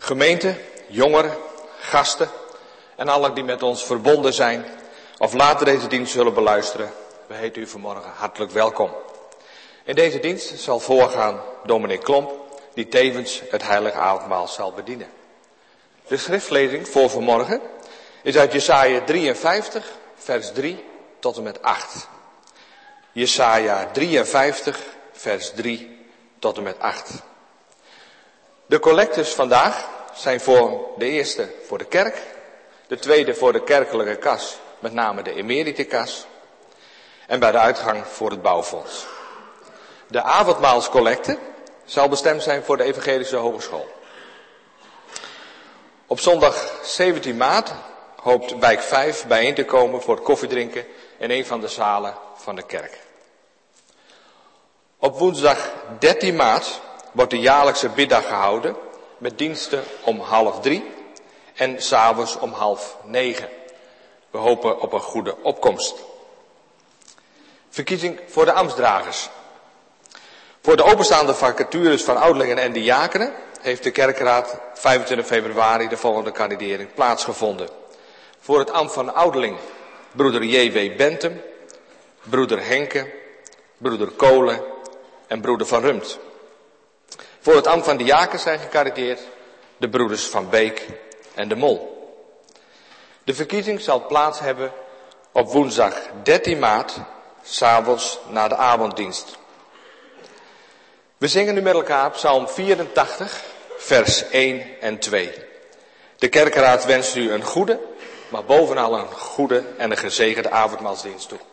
Gemeente, jongeren, gasten en allen die met ons verbonden zijn of later deze dienst zullen beluisteren, we heten u vanmorgen hartelijk welkom. In deze dienst zal voorgaan dominee Klomp, die tevens het heilige avondmaal zal bedienen. De schriftlezing voor vanmorgen is uit Jesaja 53, vers 3 tot en met 8. Jesaja 53, vers 3 tot en met 8. De collectes vandaag zijn voor de eerste voor de kerk, de tweede voor de kerkelijke kas, met name de emeritikas, en bij de uitgang voor het bouwfonds. De avondmaalscollecte zal bestemd zijn voor de Evangelische Hogeschool. Op zondag 17 maart hoopt wijk 5 bijeen te komen voor het koffiedrinken in een van de zalen van de kerk. Op woensdag 13 maart wordt de jaarlijkse biddag gehouden met diensten om 2:30 en 's avonds om 8:30. We hopen op een goede opkomst. Verkiezing voor de ambtsdragers. Voor de openstaande vacatures van ouderlingen en diakenen heeft de kerkraad 25 februari de volgende kandidering plaatsgevonden. Voor het ambt van ouderling broeder J.W. Bentum, broeder Henke, broeder Kolen en broeder Van Rumt. Voor het ambt van diaken zijn gekandideerd de broeders Van Beek en de Mol. De verkiezing zal plaats hebben op woensdag 13 maart, 's avonds na de avonddienst. We zingen nu met elkaar Psalm 84, vers 1 en 2. De kerkraad wenst u een goede, maar bovenal een goede en een gezegende avondmaalsdienst toe.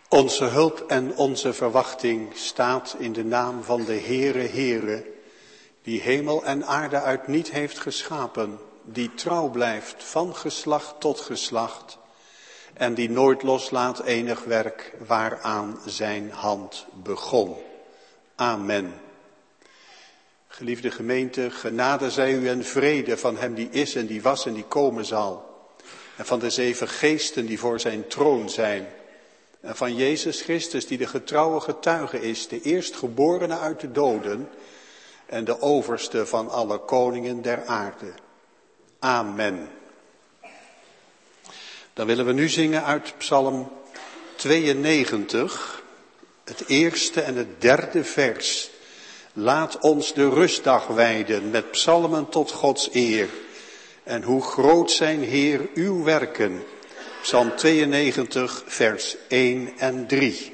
Onze hulp en onze verwachting staat in de naam van de Heere, die hemel en aarde uit niet heeft geschapen, die trouw blijft van geslacht tot geslacht en die nooit loslaat enig werk waaraan zijn hand begon. Amen. Geliefde gemeente, genade zij u en vrede van hem die is en die was en die komen zal. En van de 7 geesten die voor zijn troon zijn. En van Jezus Christus die de getrouwe getuige is, de eerstgeborene uit de doden en de overste van alle koningen der aarde. Amen. Dan willen we nu zingen uit Psalm 92, het eerste en het derde vers. Laat ons de rustdag wijden met psalmen tot Gods eer. En hoe groot zijn, Heer, uw werken. Psalm 92, vers 1 en 3.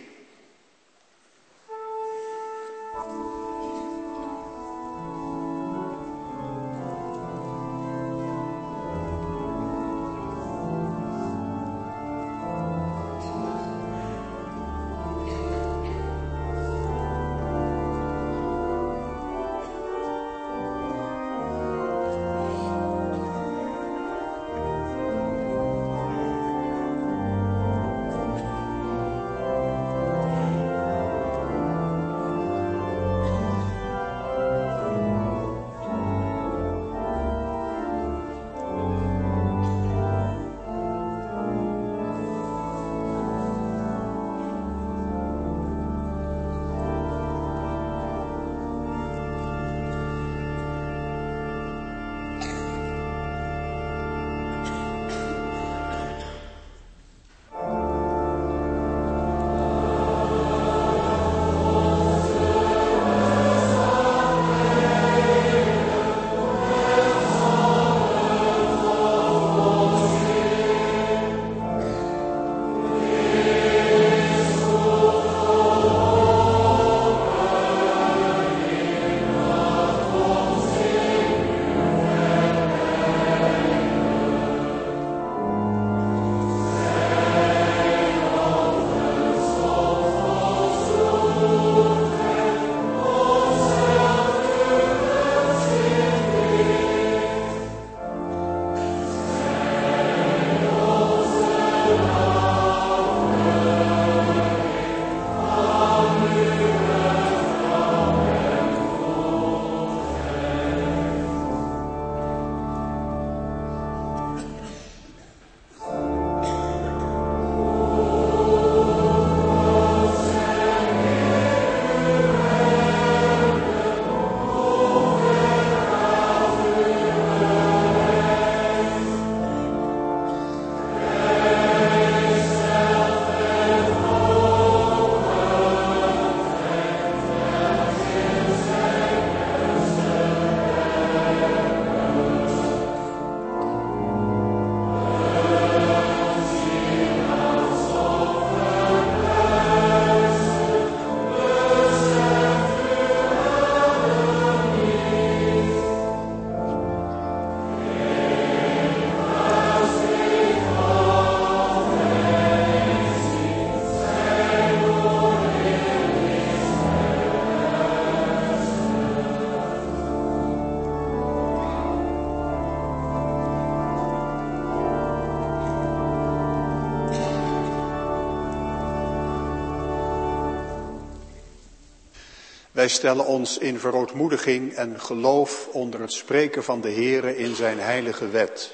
Wij stellen ons in verootmoediging en geloof onder het spreken van de Heere in zijn heilige wet.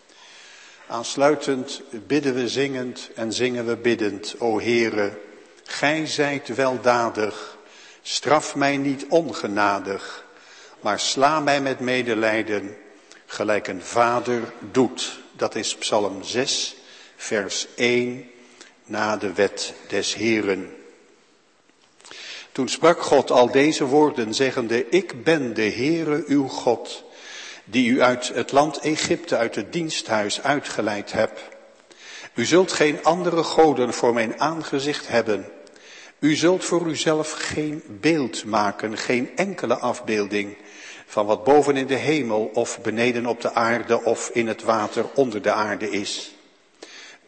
Aansluitend bidden we zingend en zingen we biddend. O Heere, gij zijt weldadig, straf mij niet ongenadig, maar sla mij met medelijden, gelijk een vader doet. Dat is Psalm 6, vers 1, na de wet des Heeren. Toen sprak God al deze woorden, zeggende, ik ben de Heere uw God, die u uit het land Egypte, uit het diensthuis uitgeleid heb. U zult geen andere goden voor mijn aangezicht hebben. U zult voor uzelf geen beeld maken, geen enkele afbeelding van wat boven in de hemel of beneden op de aarde of in het water onder de aarde is.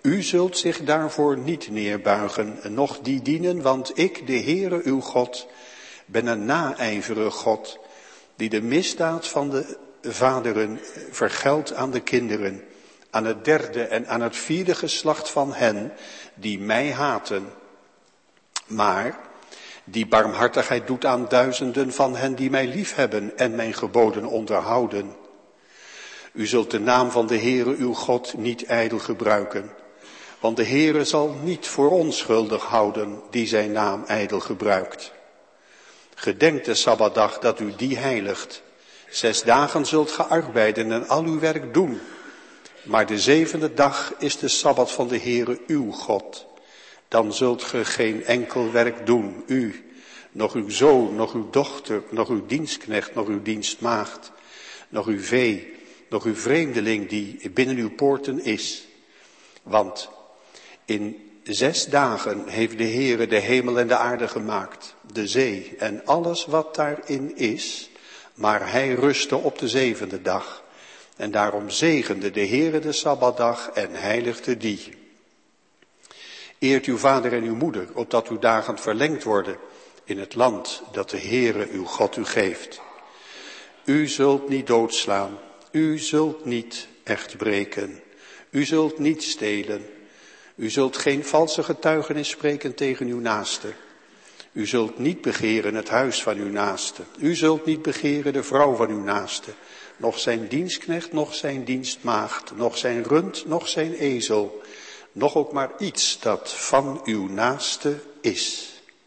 U zult zich daarvoor niet neerbuigen, noch die dienen, want ik, de Heere uw God, ben een naijverig God, die de misdaad van de vaderen vergeldt aan de kinderen, aan het derde en aan het vierde geslacht van hen die mij haten. Maar die barmhartigheid doet aan duizenden van hen die mij liefhebben en mijn geboden onderhouden. U zult de naam van de Heere uw God niet ijdel gebruiken, want de Heere zal niet voor onschuldig houden die zijn naam ijdel gebruikt. Gedenk de Sabbatdag dat u die heiligt. 6 dagen zult ge arbeiden en al uw werk doen. Maar de 7e dag is de Sabbat van de Heere uw God. Dan zult ge geen enkel werk doen, u, nog uw zoon, nog uw dochter, nog uw dienstknecht, nog uw dienstmaagd, nog uw vee, nog uw vreemdeling die binnen uw poorten is. Want in 6 dagen heeft de Heere de hemel en de aarde gemaakt, de zee en alles wat daarin is, maar hij rustte op de 7e dag. En daarom zegende de Heere de Sabbatdag en heiligde die. Eert uw vader en uw moeder, opdat uw dagen verlengd worden in het land dat de Heere uw God u geeft. U zult niet doodslaan, u zult niet echt breken, u zult niet stelen, u zult geen valse getuigenis spreken tegen uw naaste. U zult niet begeren het huis van uw naaste, u zult niet begeren de vrouw van uw naaste, noch zijn dienstknecht, noch zijn dienstmaagd, noch zijn rund, noch zijn ezel, noch ook maar iets dat van uw naaste is.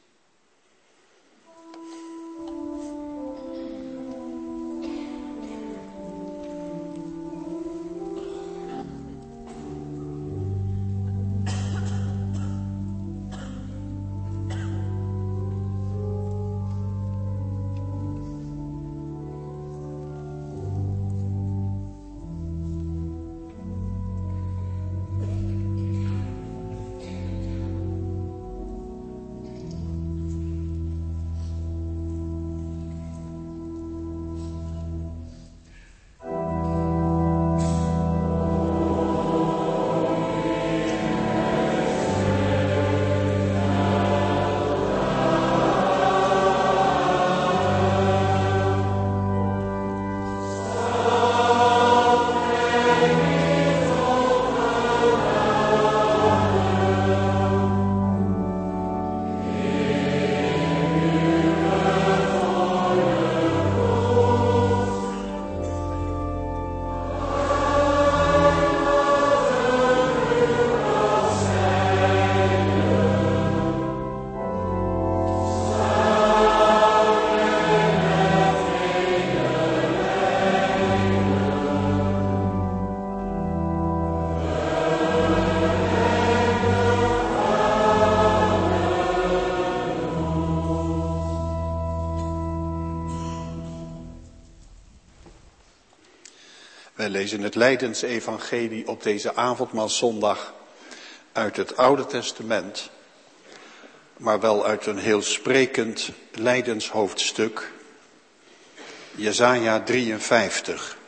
Wij lezen het Lijdensevangelie op deze avondmaalszondag uit het Oude Testament, maar wel uit een heel sprekend lijdenshoofdstuk, Jesaja 53.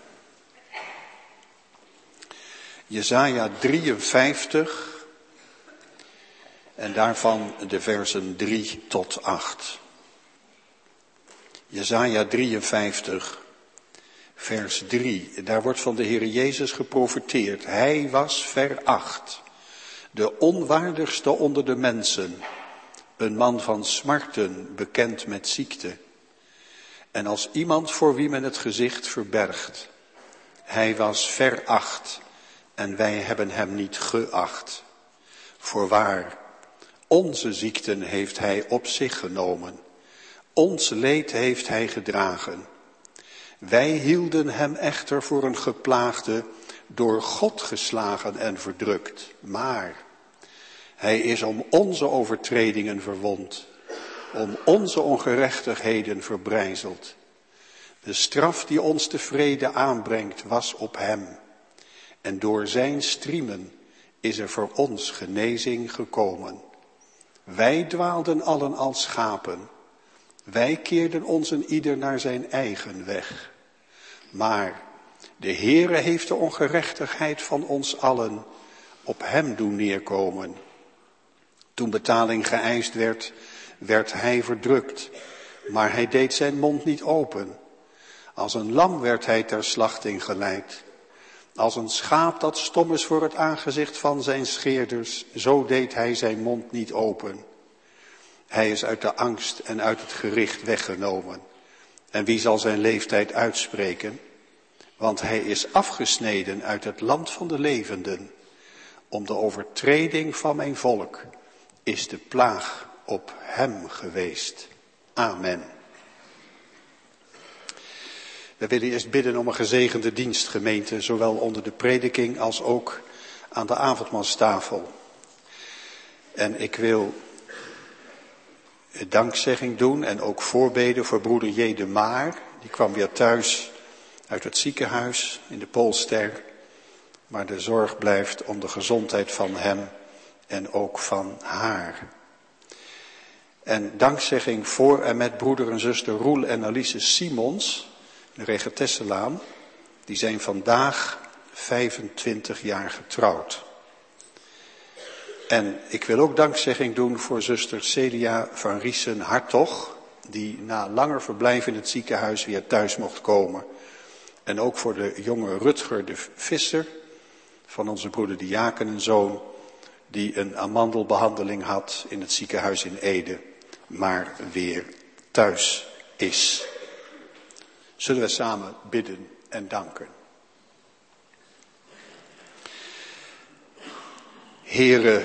Jesaja 53 en daarvan de versen 3 tot 8. Jesaja 53, vers 3. Daar wordt van de Heere Jezus geprofeteerd. Hij was veracht, de onwaardigste onder de mensen, een man van smarten, bekend met ziekte. En als iemand voor wie men het gezicht verbergt. Hij was veracht en wij hebben hem niet geacht. Voorwaar, onze ziekten heeft hij op zich genomen. Ons leed heeft hij gedragen. Wij hielden hem echter voor een geplaagde, door God geslagen en verdrukt. Maar hij is om onze overtredingen verwond, om onze ongerechtigheden verbrijzeld. De straf die ons de vrede aanbrengt was op hem. En door zijn striemen is er voor ons genezing gekomen. Wij dwaalden allen als schapen. Wij keerden ons een ieder naar zijn eigen weg. Maar de Heere heeft de ongerechtigheid van ons allen op hem doen neerkomen. Toen betaling geëist werd, werd hij verdrukt, maar hij deed zijn mond niet open. Als een lam werd hij ter slachting geleid. Als een schaap dat stom is voor het aangezicht van zijn scheerders, zo deed hij zijn mond niet open. Hij is uit de angst en uit het gericht weggenomen. En wie zal zijn leeftijd uitspreken? Want hij is afgesneden uit het land van de levenden. Om de overtreding van mijn volk is de plaag op hem geweest. Amen. We willen eerst bidden om een gezegende dienst, gemeente, zowel onder de prediking als ook aan de avondmaalstafel. En ik wil dankzegging doen en ook voorbeden voor broeder J. de Maar. Die kwam weer thuis uit het ziekenhuis in de Poolster. Maar de zorg blijft om de gezondheid van hem en ook van haar. En dankzegging voor en met broeder en zuster Roel en Alice Simons, de Regetesselaan. Die zijn vandaag 25 jaar getrouwd. En ik wil ook dankzegging doen voor zuster Celia van Riesen-Hartog, die na langer verblijf in het ziekenhuis weer thuis mocht komen. En ook voor de jonge Rutger de Visser, van onze broeder diakenenzoon, die een amandelbehandeling had in het ziekenhuis in Ede, maar weer thuis is. Zullen we samen bidden en danken. Heere,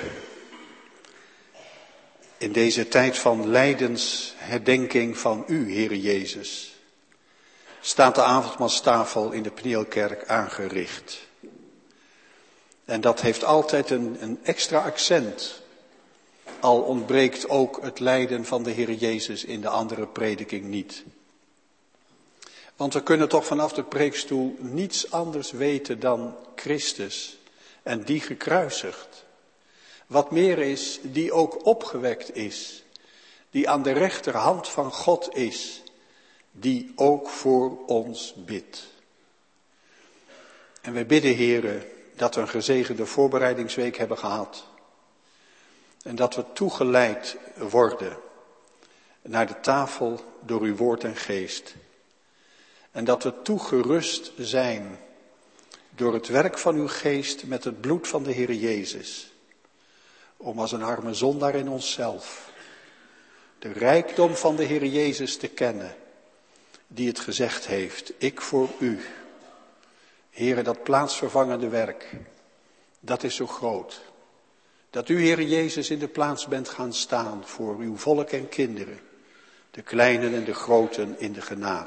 in deze tijd van lijdensherdenking van u, Heere Jezus, staat de avondmaalstafel in de Pnielkerk aangericht. En dat heeft altijd een extra accent, al ontbreekt ook het lijden van de Heere Jezus in de andere prediking niet. Want we kunnen toch vanaf de preekstoel niets anders weten dan Christus en die gekruisigd. Wat meer is, die ook opgewekt is, die aan de rechterhand van God is, die ook voor ons bidt. En wij bidden, Heere, dat we een gezegende voorbereidingsweek hebben gehad. En dat we toegeleid worden naar de tafel door uw woord en geest. En dat we toegerust zijn door het werk van uw geest met het bloed van de Heer Jezus. Om als een arme zondaar in onszelf de rijkdom van de Heer Jezus te kennen. Die het gezegd heeft, ik voor u. Heere, dat plaatsvervangende werk, dat is zo groot. Dat u, Heere Jezus, in de plaats bent gaan staan voor uw volk en kinderen. De kleinen en de groten in de genade.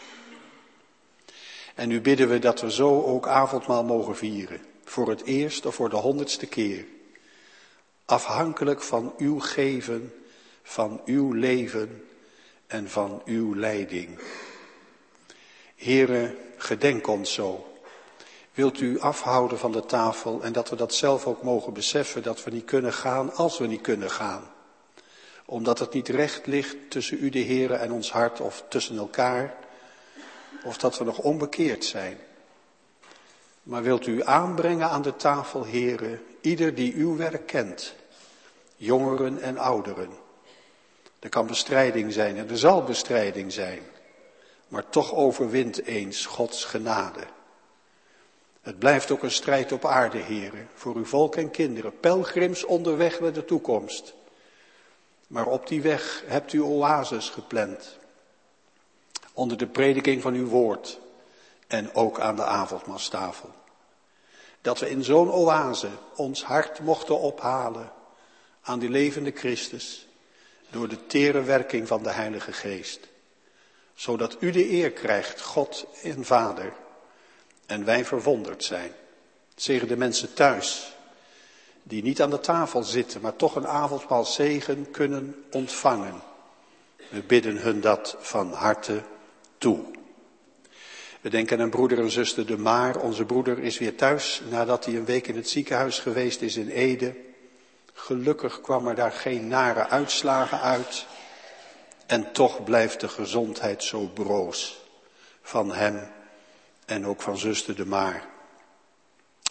En nu bidden we dat we zo ook avondmaal mogen vieren. Voor het eerst of voor de 100ste keer. Afhankelijk van uw geven, van uw leven en van uw leiding. Heere, gedenk ons zo. Wilt u afhouden van de tafel en dat we dat zelf ook mogen beseffen, dat we niet kunnen gaan als we niet kunnen gaan. Omdat het niet recht ligt tussen u de Heere en ons hart of tussen elkaar. Of dat we nog onbekeerd zijn. Maar wilt u aanbrengen aan de tafel, Heere, ieder die uw werk kent. Jongeren en ouderen. Er kan bestrijding zijn en er zal bestrijding zijn. Maar toch overwint eens Gods genade. Het blijft ook een strijd op aarde, Heere, voor uw volk en kinderen. Pelgrims onderweg naar de toekomst. Maar op die weg hebt u oases gepland. Onder de prediking van uw woord en ook aan de avondmaalstafel. Dat we in zo'n oase ons hart mochten ophalen aan die levende Christus. Door de tere werking van de Heilige Geest. Zodat u de eer krijgt, God en Vader. En wij verwonderd zijn. Zegen de mensen thuis. Die niet aan de tafel zitten, maar toch een avondmaalzegen kunnen ontvangen. We bidden hun dat van harte toe. We denken aan broeder en zuster de Maar. Onze broeder is weer thuis nadat hij een week in het ziekenhuis geweest is in Ede. Gelukkig kwam er daar geen nare uitslagen uit. En toch blijft de gezondheid zo broos van hem en ook van zuster de Maar.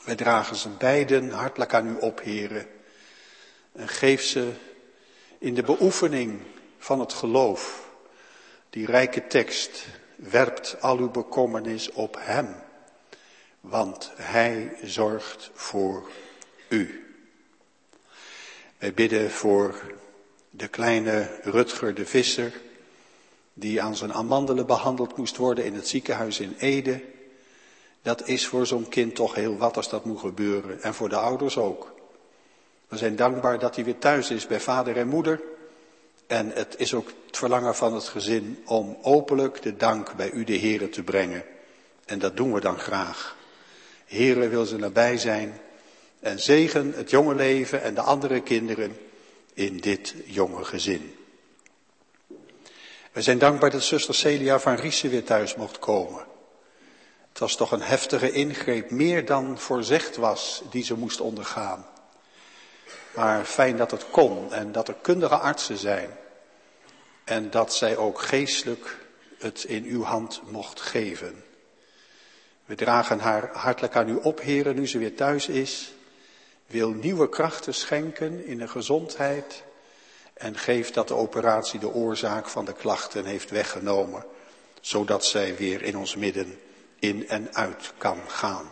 Wij dragen ze beiden hartelijk aan u op, Heere. En geef ze in de beoefening van het geloof, die rijke tekst, werpt al uw bekommernis op hem, want hij zorgt voor u. Wij bidden voor de kleine Rutger de Visser, die aan zijn amandelen behandeld moest worden in het ziekenhuis in Ede. Dat is voor zo'n kind toch heel wat als dat moet gebeuren. En voor de ouders ook. We zijn dankbaar dat hij weer thuis is bij vader en moeder. En het is ook het verlangen van het gezin om openlijk de dank bij u de Heere te brengen. En dat doen we dan graag. Heere wil ze nabij zijn. En zegen het jonge leven en de andere kinderen in dit jonge gezin. We zijn dankbaar dat zuster Celia van Riesen weer thuis mocht komen. Het was toch een heftige ingreep, meer dan voorzegd was, die ze moest ondergaan. Maar fijn dat het kon en dat er kundige artsen zijn. En dat zij ook geestelijk het in uw hand mocht geven. We dragen haar hartelijk aan u op, Heere, nu ze weer thuis is. Wil nieuwe krachten schenken in de gezondheid. En geef dat de operatie de oorzaak van de klachten heeft weggenomen. Zodat zij weer in ons midden in en uit kan gaan.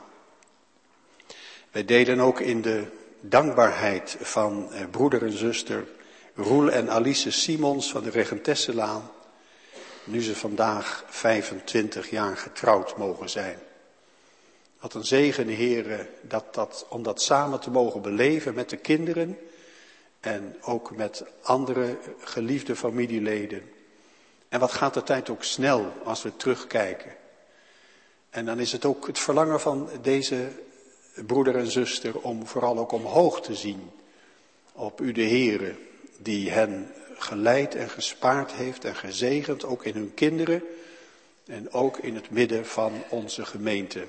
Wij delen ook in de dankbaarheid van broeder en zuster Roel en Alice Simons van de Regentesselaan. Nu ze vandaag 25 jaar getrouwd mogen zijn. Wat een zegen, Heere, om dat samen te mogen beleven met de kinderen. En ook met andere geliefde familieleden. En wat gaat de tijd ook snel als we terugkijken. En dan is het ook het verlangen van deze broeder en zuster om vooral ook omhoog te zien. Op u de Heere, die hen geleid en gespaard heeft en gezegend, ook in hun kinderen. En ook in het midden van onze gemeente.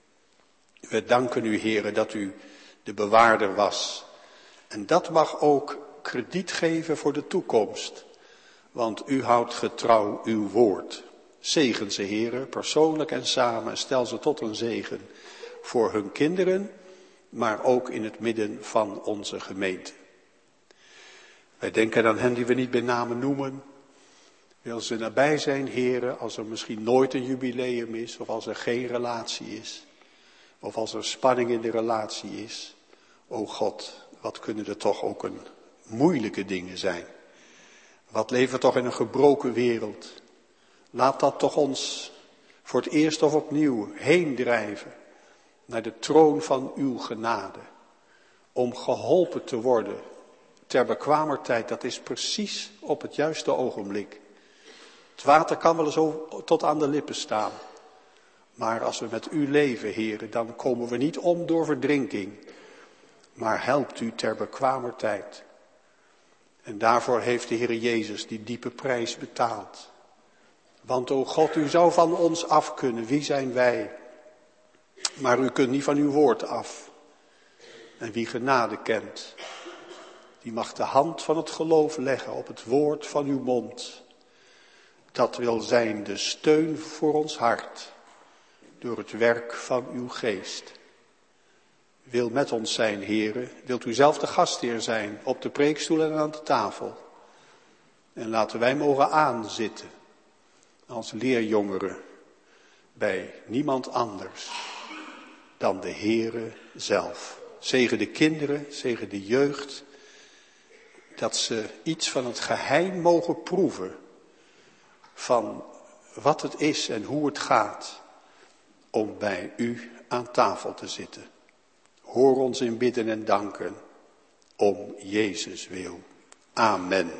We danken u, Heere, dat u de bewaarder was. En dat mag ook krediet geven voor de toekomst. Want u houdt getrouw uw woord. Zegen ze, Heere, persoonlijk en samen. Stel ze tot een zegen voor hun kinderen, maar ook in het midden van onze gemeente. Wij denken aan hen die we niet bij name noemen. Wil ze nabij zijn, Heere, als er misschien nooit een jubileum is, of als er geen relatie is. Of als er spanning in de relatie is. O God, wat kunnen er toch ook een moeilijke dingen zijn. Wat leven we toch in een gebroken wereld. Laat dat toch ons voor het eerst of opnieuw heen drijven. Naar de troon van uw genade. Om geholpen te worden. Ter bekwamer tijd, dat is precies op het juiste ogenblik. Het water kan wel zo tot aan de lippen staan. Maar als we met u leven, Heere, dan komen we niet om door verdrinking. Maar helpt u ter bekwamer tijd. En daarvoor heeft de Heer Jezus die diepe prijs betaald. Want o God, u zou van ons af kunnen. Wie zijn wij? Maar u kunt niet van uw woord af. En wie genade kent, die mag de hand van het geloof leggen op het woord van uw mond. Dat wil zijn de steun voor ons hart. Door het werk van uw geest. Wil met ons zijn, Heere. Wilt u zelf de gastheer zijn op de preekstoel en aan de tafel. En laten wij mogen aanzitten. Als leerjongeren. Bij niemand anders dan de Heere zelf. Zegen de kinderen, zegen de jeugd. Dat ze iets van het geheim mogen proeven. Van wat het is en hoe het gaat. Om bij u aan tafel te zitten. Hoor ons in bidden en danken. Om Jezus wil. Amen.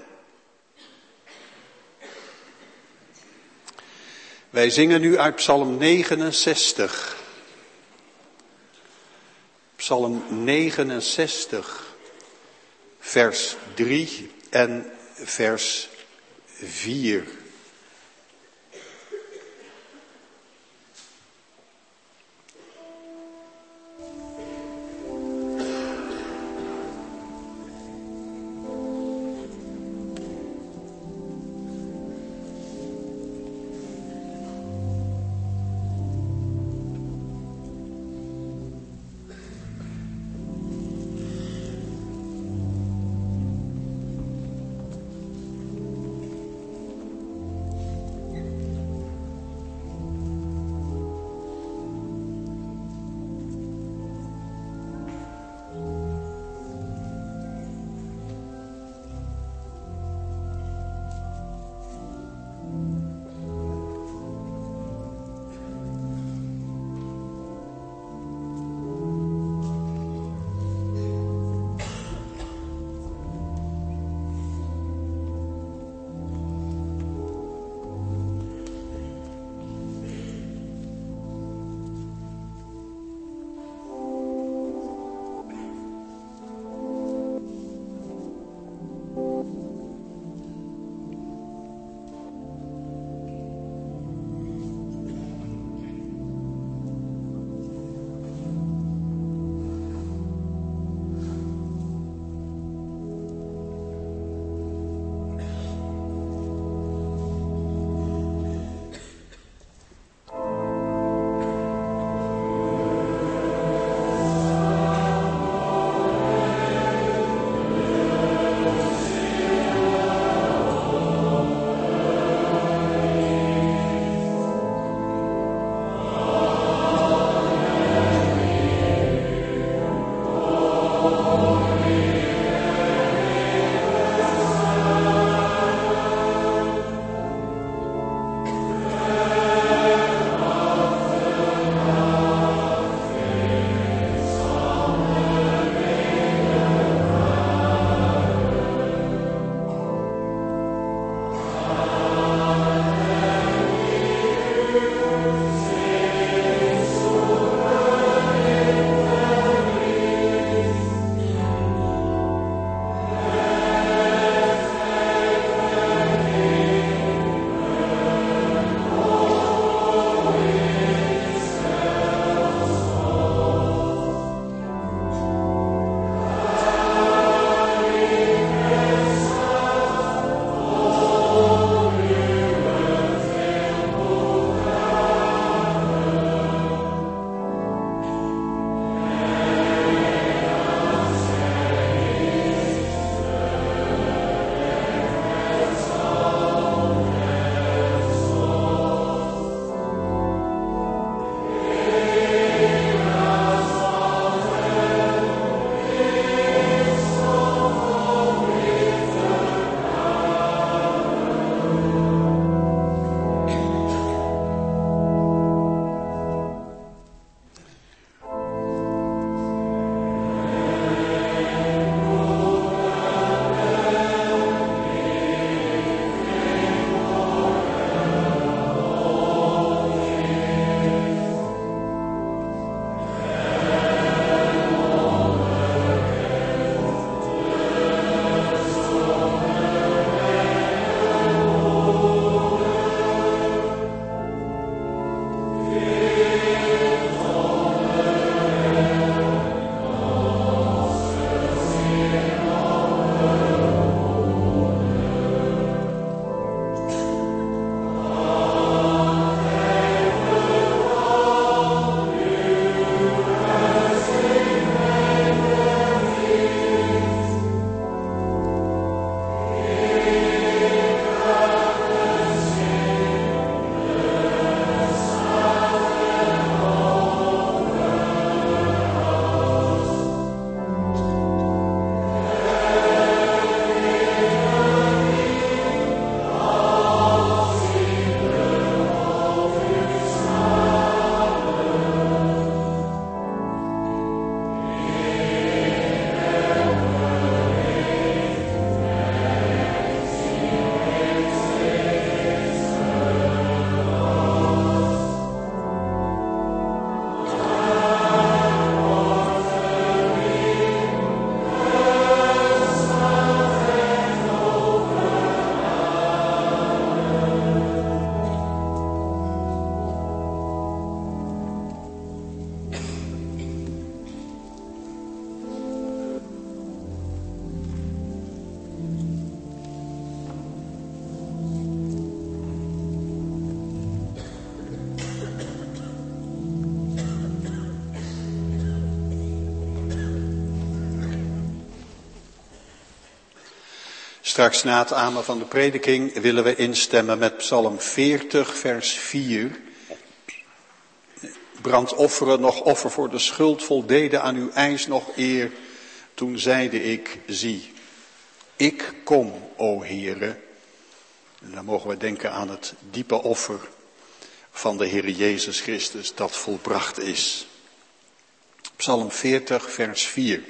Wij zingen nu uit Psalm 69. Psalm 69, vers 3 en vers 4. Straks na het amen van de prediking willen we instemmen met Psalm 40, vers 4. Brandofferen, nog offer voor de schuld, voldeden aan uw eis nog eer. Toen zeide ik, zie, ik kom, o Heere. En dan mogen we denken aan het diepe offer van de Heer Jezus Christus dat volbracht is. Psalm 40, vers 4.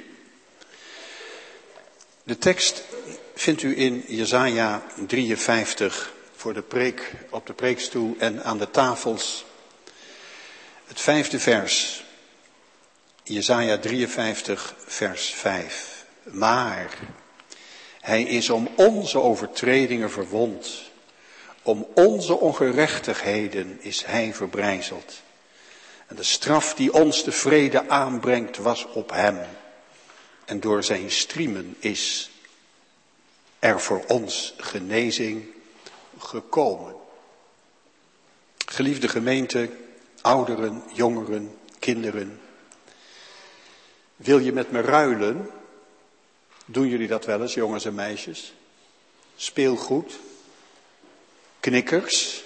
De tekst vindt u in Jesaja 53 voor de preek, op de preekstoel en aan de tafels. Het 5e vers, Jesaja 53, vers 5. Maar hij is om onze overtredingen verwond, om onze ongerechtigheden is hij verbrijzeld. En de straf die ons de vrede aanbrengt was op hem. En door zijn striemen is er voor ons genezing gekomen. Geliefde gemeente, ouderen, jongeren, kinderen. Wil je met me ruilen? Doen jullie dat wel eens, jongens en meisjes? Speelgoed, knikkers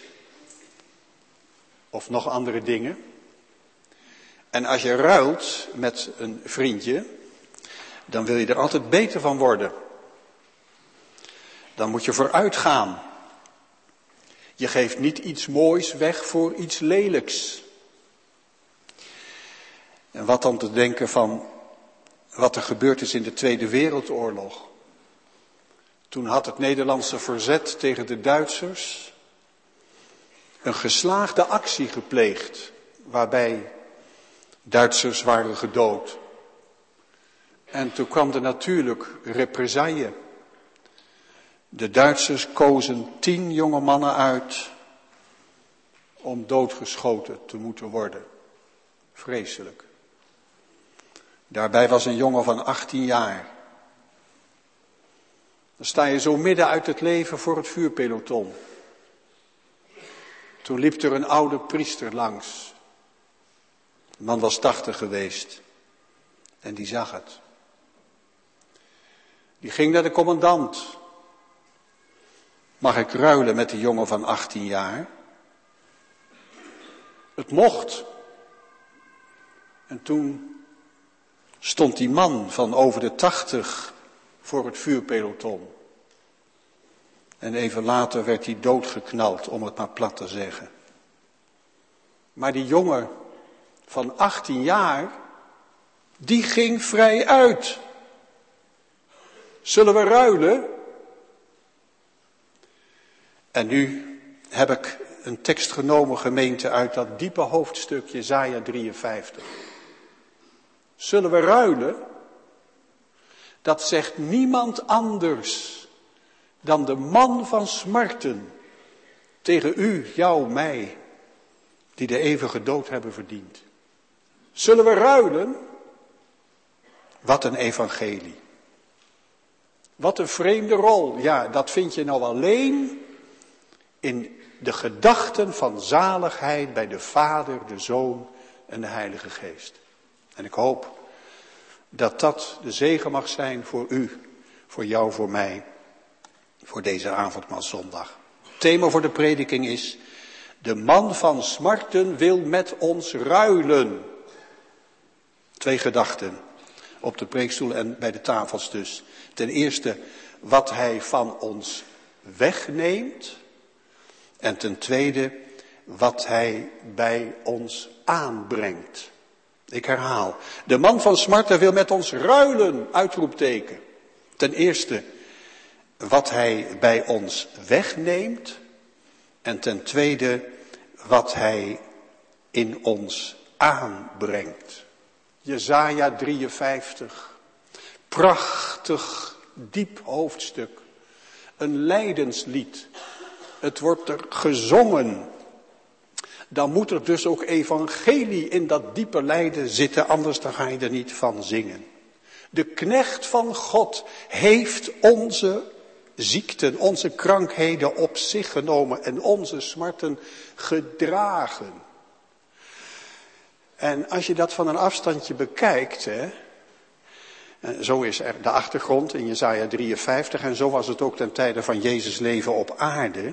of nog andere dingen. En als je ruilt met een vriendje, dan wil je er altijd beter van worden. Dan moet je vooruit gaan. Je geeft niet iets moois weg voor iets lelijks. En wat dan te denken van wat er gebeurd is in de Tweede Wereldoorlog. Toen had het Nederlandse verzet tegen de Duitsers een geslaagde actie gepleegd, waarbij Duitsers waren gedood. En toen kwam er natuurlijk represaille. De Duitsers kozen 10 jonge mannen uit om doodgeschoten te moeten worden. Vreselijk. Daarbij was een jongen van 18 jaar. Dan sta je zo midden uit het leven voor het vuurpeloton. Toen liep er een oude priester langs. De man was 80 geweest. En die zag het. Die ging naar de commandant. Mag ik ruilen met die jongen van 18 jaar? Het mocht. En toen stond die man van over de 80 voor het vuurpeloton. En even later werd hij doodgeknald, om het maar plat te zeggen. Maar die jongen van 18 jaar, die ging vrij uit. Zullen we ruilen? En nu heb ik een tekst genomen, gemeente, uit dat diepe hoofdstuk Jesaja 53. Zullen we ruilen? Dat zegt niemand anders dan de man van smarten tegen u, jou, mij, die de eeuwige dood hebben verdiend. Zullen we ruilen? Wat een evangelie. Wat een vreemde rol. Ja, dat vind je nou alleen in de gedachten van zaligheid bij de Vader, de Zoon en de Heilige Geest. En ik hoop dat dat de zegen mag zijn voor u, voor jou, voor mij, voor deze avondmaalszondag. Het thema voor de prediking is: de man van smarten wil met ons ruilen. 2 gedachten op de preekstoel en bij de tafels dus. Ten eerste wat hij van ons wegneemt. En ten tweede wat hij bij ons aanbrengt. Ik herhaal. De man van smarten wil met ons ruilen, uitroepteken. Ten eerste wat hij bij ons wegneemt. En ten tweede wat hij in ons aanbrengt. Jesaja 53. Prachtig, diep hoofdstuk. Een lijdenslied. Het wordt er gezongen. Dan moet er dus ook evangelie in dat diepe lijden zitten, anders dan ga je er niet van zingen. De knecht van God heeft onze ziekten, onze krankheden op zich genomen en onze smarten gedragen. En als je dat van een afstandje bekijkt, Zo is er de achtergrond in Jesaja 53 en zo was het ook ten tijde van Jezus' leven op aarde.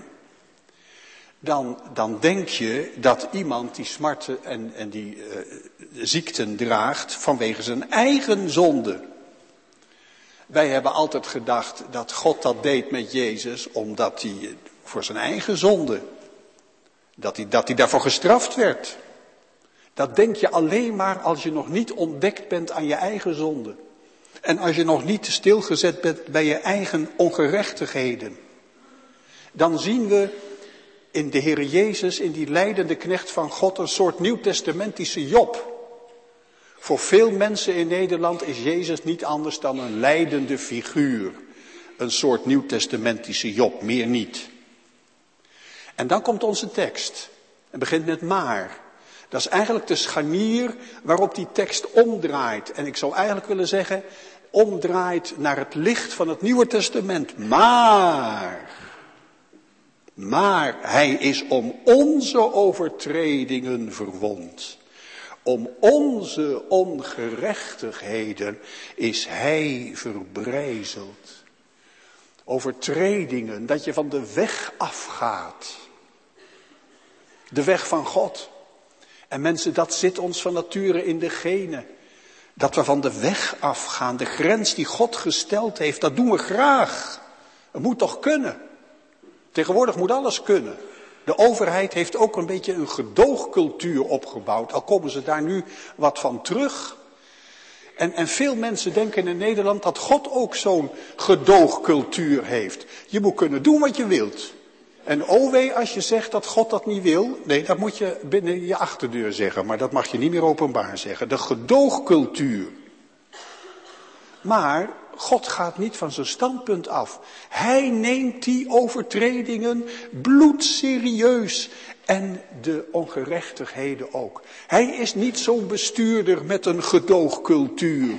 Dan denk je dat iemand die smarten en die ziekten draagt vanwege zijn eigen zonde. Wij hebben altijd gedacht dat God dat deed met Jezus omdat hij voor zijn eigen zonde, dat hij daarvoor gestraft werd. Dat denk je alleen maar als je nog niet ontdekt bent aan je eigen zonde. En als je nog niet stilgezet bent bij je eigen ongerechtigheden. Dan zien we in de Heer Jezus, in die lijdende knecht van God, een soort nieuwtestamentische Job. Voor veel mensen in Nederland is Jezus niet anders dan een lijdende figuur. Een soort nieuwtestamentische Job, meer niet. En dan komt onze tekst. Het begint met maar. Dat is eigenlijk de scharnier waarop die tekst omdraait. En ik zou eigenlijk willen zeggen, omdraait naar het licht van het Nieuwe Testament. Maar hij is om onze overtredingen verwond. Om onze ongerechtigheden is hij verbrijzeld. Overtredingen, dat je van de weg afgaat. De weg van God. En mensen, dat zit ons van nature in de genen. Dat we van de weg afgaan. De grens die God gesteld heeft, dat doen we graag. Het moet toch kunnen. Tegenwoordig moet alles kunnen. De overheid heeft ook een beetje een gedoogcultuur opgebouwd. Al komen ze daar nu wat van terug. En veel mensen denken in Nederland dat God ook zo'n gedoogcultuur heeft. Je moet kunnen doen wat je wilt. En oh wee als je zegt dat God dat niet wil. Nee, dat moet je binnen je achterdeur zeggen. Maar dat mag je niet meer openbaar zeggen. De gedoogcultuur. Maar God gaat niet van zijn standpunt af. Hij neemt die overtredingen bloedserieus. En de ongerechtigheden ook. Hij is niet zo'n bestuurder met een gedoogcultuur.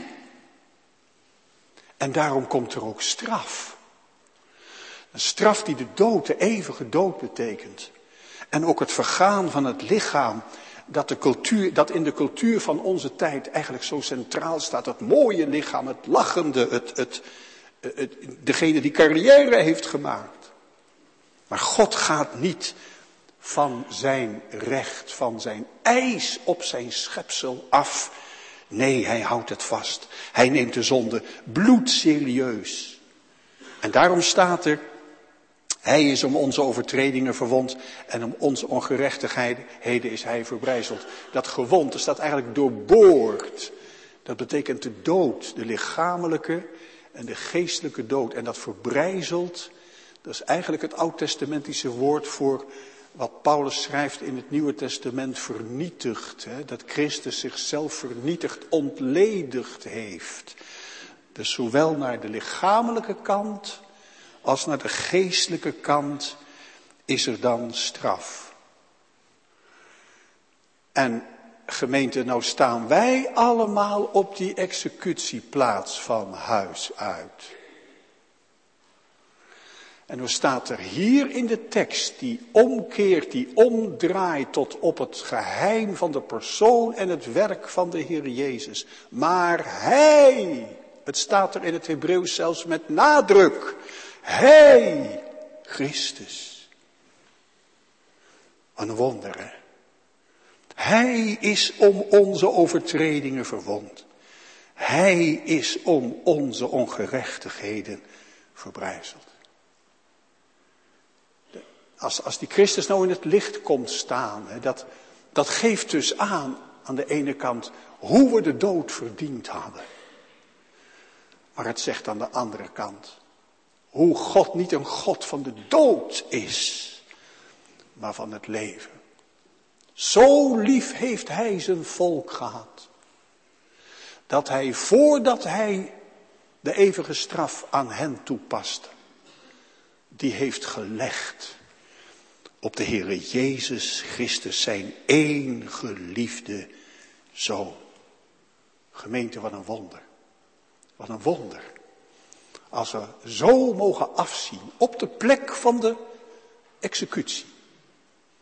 En daarom komt er ook straf. Een straf die de dood, de eeuwige dood betekent. En ook het vergaan van het lichaam. Dat in de cultuur van onze tijd eigenlijk zo centraal staat. Het mooie lichaam, het lachende, degene die carrière heeft gemaakt. Maar God gaat niet van zijn recht, van zijn eis op zijn schepsel af. Nee, hij houdt het vast. Hij neemt de zonde bloedserieus. En daarom staat er, hij is om onze overtredingen verwond en om onze ongerechtigheden is hij verbrijzeld. Dat gewond, er staat eigenlijk doorboord. Dat betekent de dood, de lichamelijke en de geestelijke dood. En dat verbrijzeld, dat is eigenlijk het oud-testamentische woord voor wat Paulus schrijft in het Nieuwe Testament vernietigd. Dat Christus zichzelf vernietigd, ontledigd heeft. Dus zowel naar de lichamelijke kant als naar de geestelijke kant is er dan straf. En gemeente, nou staan wij allemaal op die executieplaats van huis uit. En dan staat er hier in de tekst die omkeert, die omdraait tot op het geheim van de persoon en het werk van de Heer Jezus. Maar hij, het staat er in het Hebreeuws zelfs met nadruk, hij, Christus. Wat een wonder, hè? Hij is om onze overtredingen verwond. Hij is om onze ongerechtigheden verbrijzeld. Als die Christus nou in het licht komt staan, dat geeft dus aan de ene kant, hoe we de dood verdiend hadden. Maar het zegt aan de andere kant, hoe God niet een God van de dood is, maar van het leven. Zo lief heeft hij zijn volk gehad, dat hij voordat hij de eeuwige straf aan hen toepaste, die heeft gelegd op de Heere Jezus Christus, zijn één geliefde Zoon. Gemeente, wat een wonder. Wat een wonder. Als we zo mogen afzien, op de plek van de executie.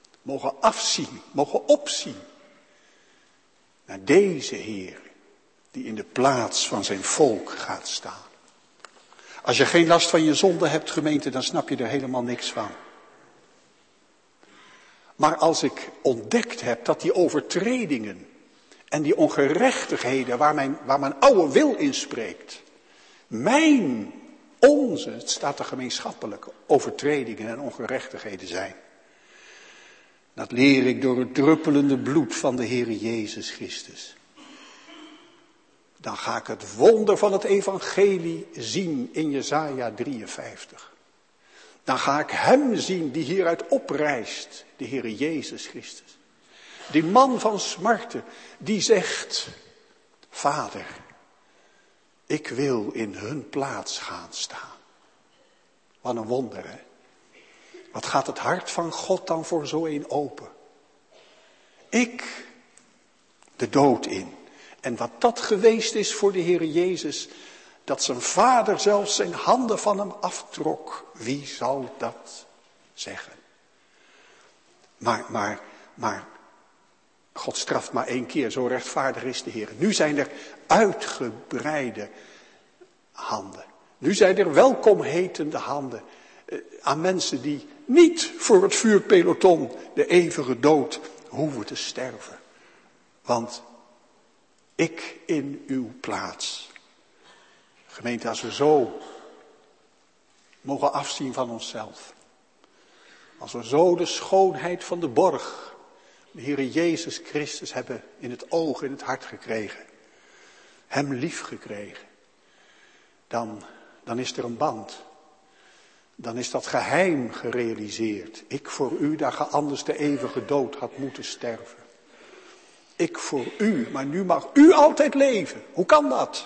Mogen afzien, mogen opzien naar deze Heer. die in de plaats van zijn volk gaat staan. Als je geen last van je zonde hebt, gemeente, dan snap je er helemaal niks van. Maar als ik ontdekt heb dat die overtredingen en die ongerechtigheden waar mijn oude wil in spreekt, onze, het staat er gemeenschappelijke overtredingen en ongerechtigheden zijn. Dat leer ik door het druppelende bloed van de Heere Jezus Christus. Dan ga ik het wonder van het evangelie zien in Jesaja 53. Dan ga ik hem zien die hieruit oprijst, de Heere Jezus Christus. Die man van smarten, die zegt, Vader, ik wil in hun plaats gaan staan. Wat een wonder, hè? Wat gaat het hart van God dan voor zo een open? Ik de dood in. En wat dat geweest is voor de Heere Jezus, dat zijn vader zelfs zijn handen van hem aftrok. Wie zal dat zeggen? Maar God straft maar 1 keer, zo rechtvaardig is de Heer. Nu zijn er uitgebreide handen. Nu zijn er welkomhetende handen aan mensen die niet voor het vuurpeloton de eeuwige dood hoeven te sterven. Want ik in uw plaats. Gemeente, als we zo mogen afzien van onszelf. Als we zo de schoonheid van de borg, de Heere Jezus Christus, hebben in het oog, in het hart gekregen. Hem lief gekregen. Dan is er een band. Dan is dat geheim gerealiseerd. Ik voor u, daar ge anders de eeuwige dood had moeten sterven. Ik voor u, maar nu mag u altijd leven. Hoe kan dat?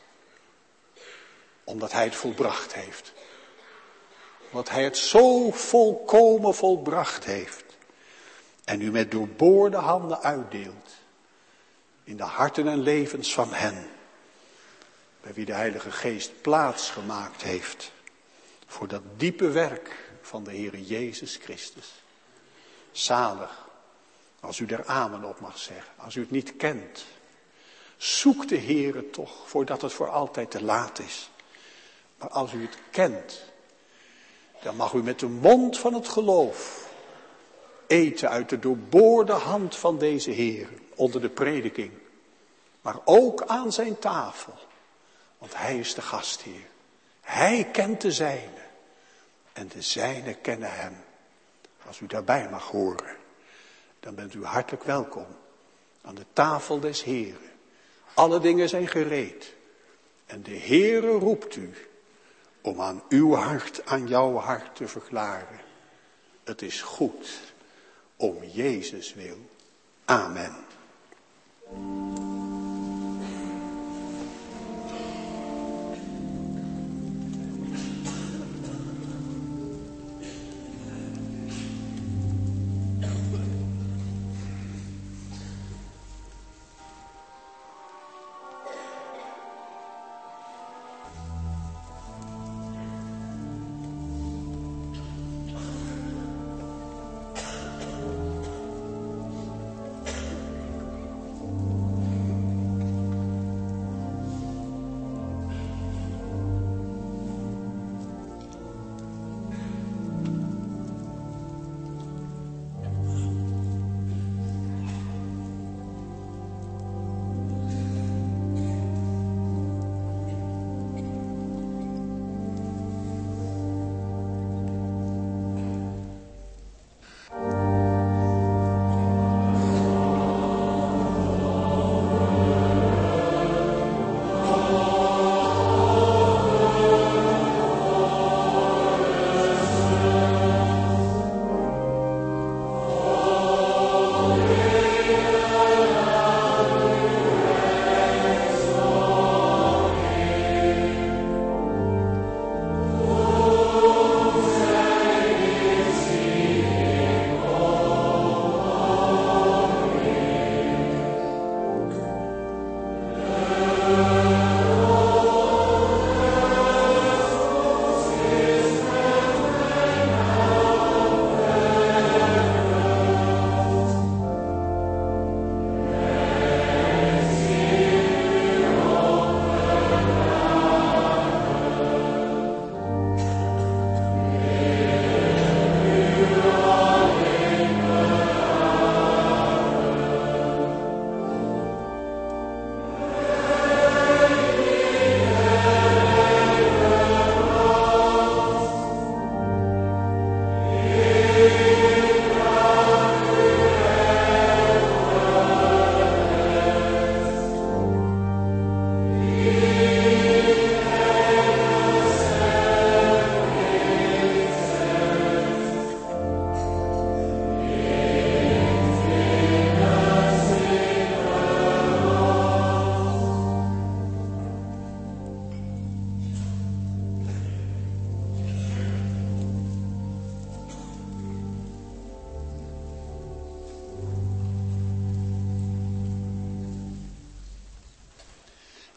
Omdat hij het volbracht heeft. Omdat hij het zo volkomen volbracht heeft. En u met doorboorde handen uitdeelt. In de harten en levens van hen. Bij wie de Heilige Geest plaats gemaakt heeft. Voor dat diepe werk van de Heere Jezus Christus. Zalig. Als u er amen op mag zeggen. Als u het niet kent. Zoek de Heere toch. Voordat het voor altijd te laat is. Maar als u het kent. Dan mag u met de mond van het geloof. Eten uit de doorboorde hand van deze Heere. Onder de prediking. Maar ook aan zijn tafel. Want hij is de gastheer. Hij kent de zijnen. En de zijnen kennen hem. Als u daarbij mag horen. Dan bent u hartelijk welkom. Aan de tafel des Heren. Alle dingen zijn gereed. En de Heere roept u. Om aan uw hart, aan jouw hart te verklaren. Het is goed. Om Jezus wil. Amen.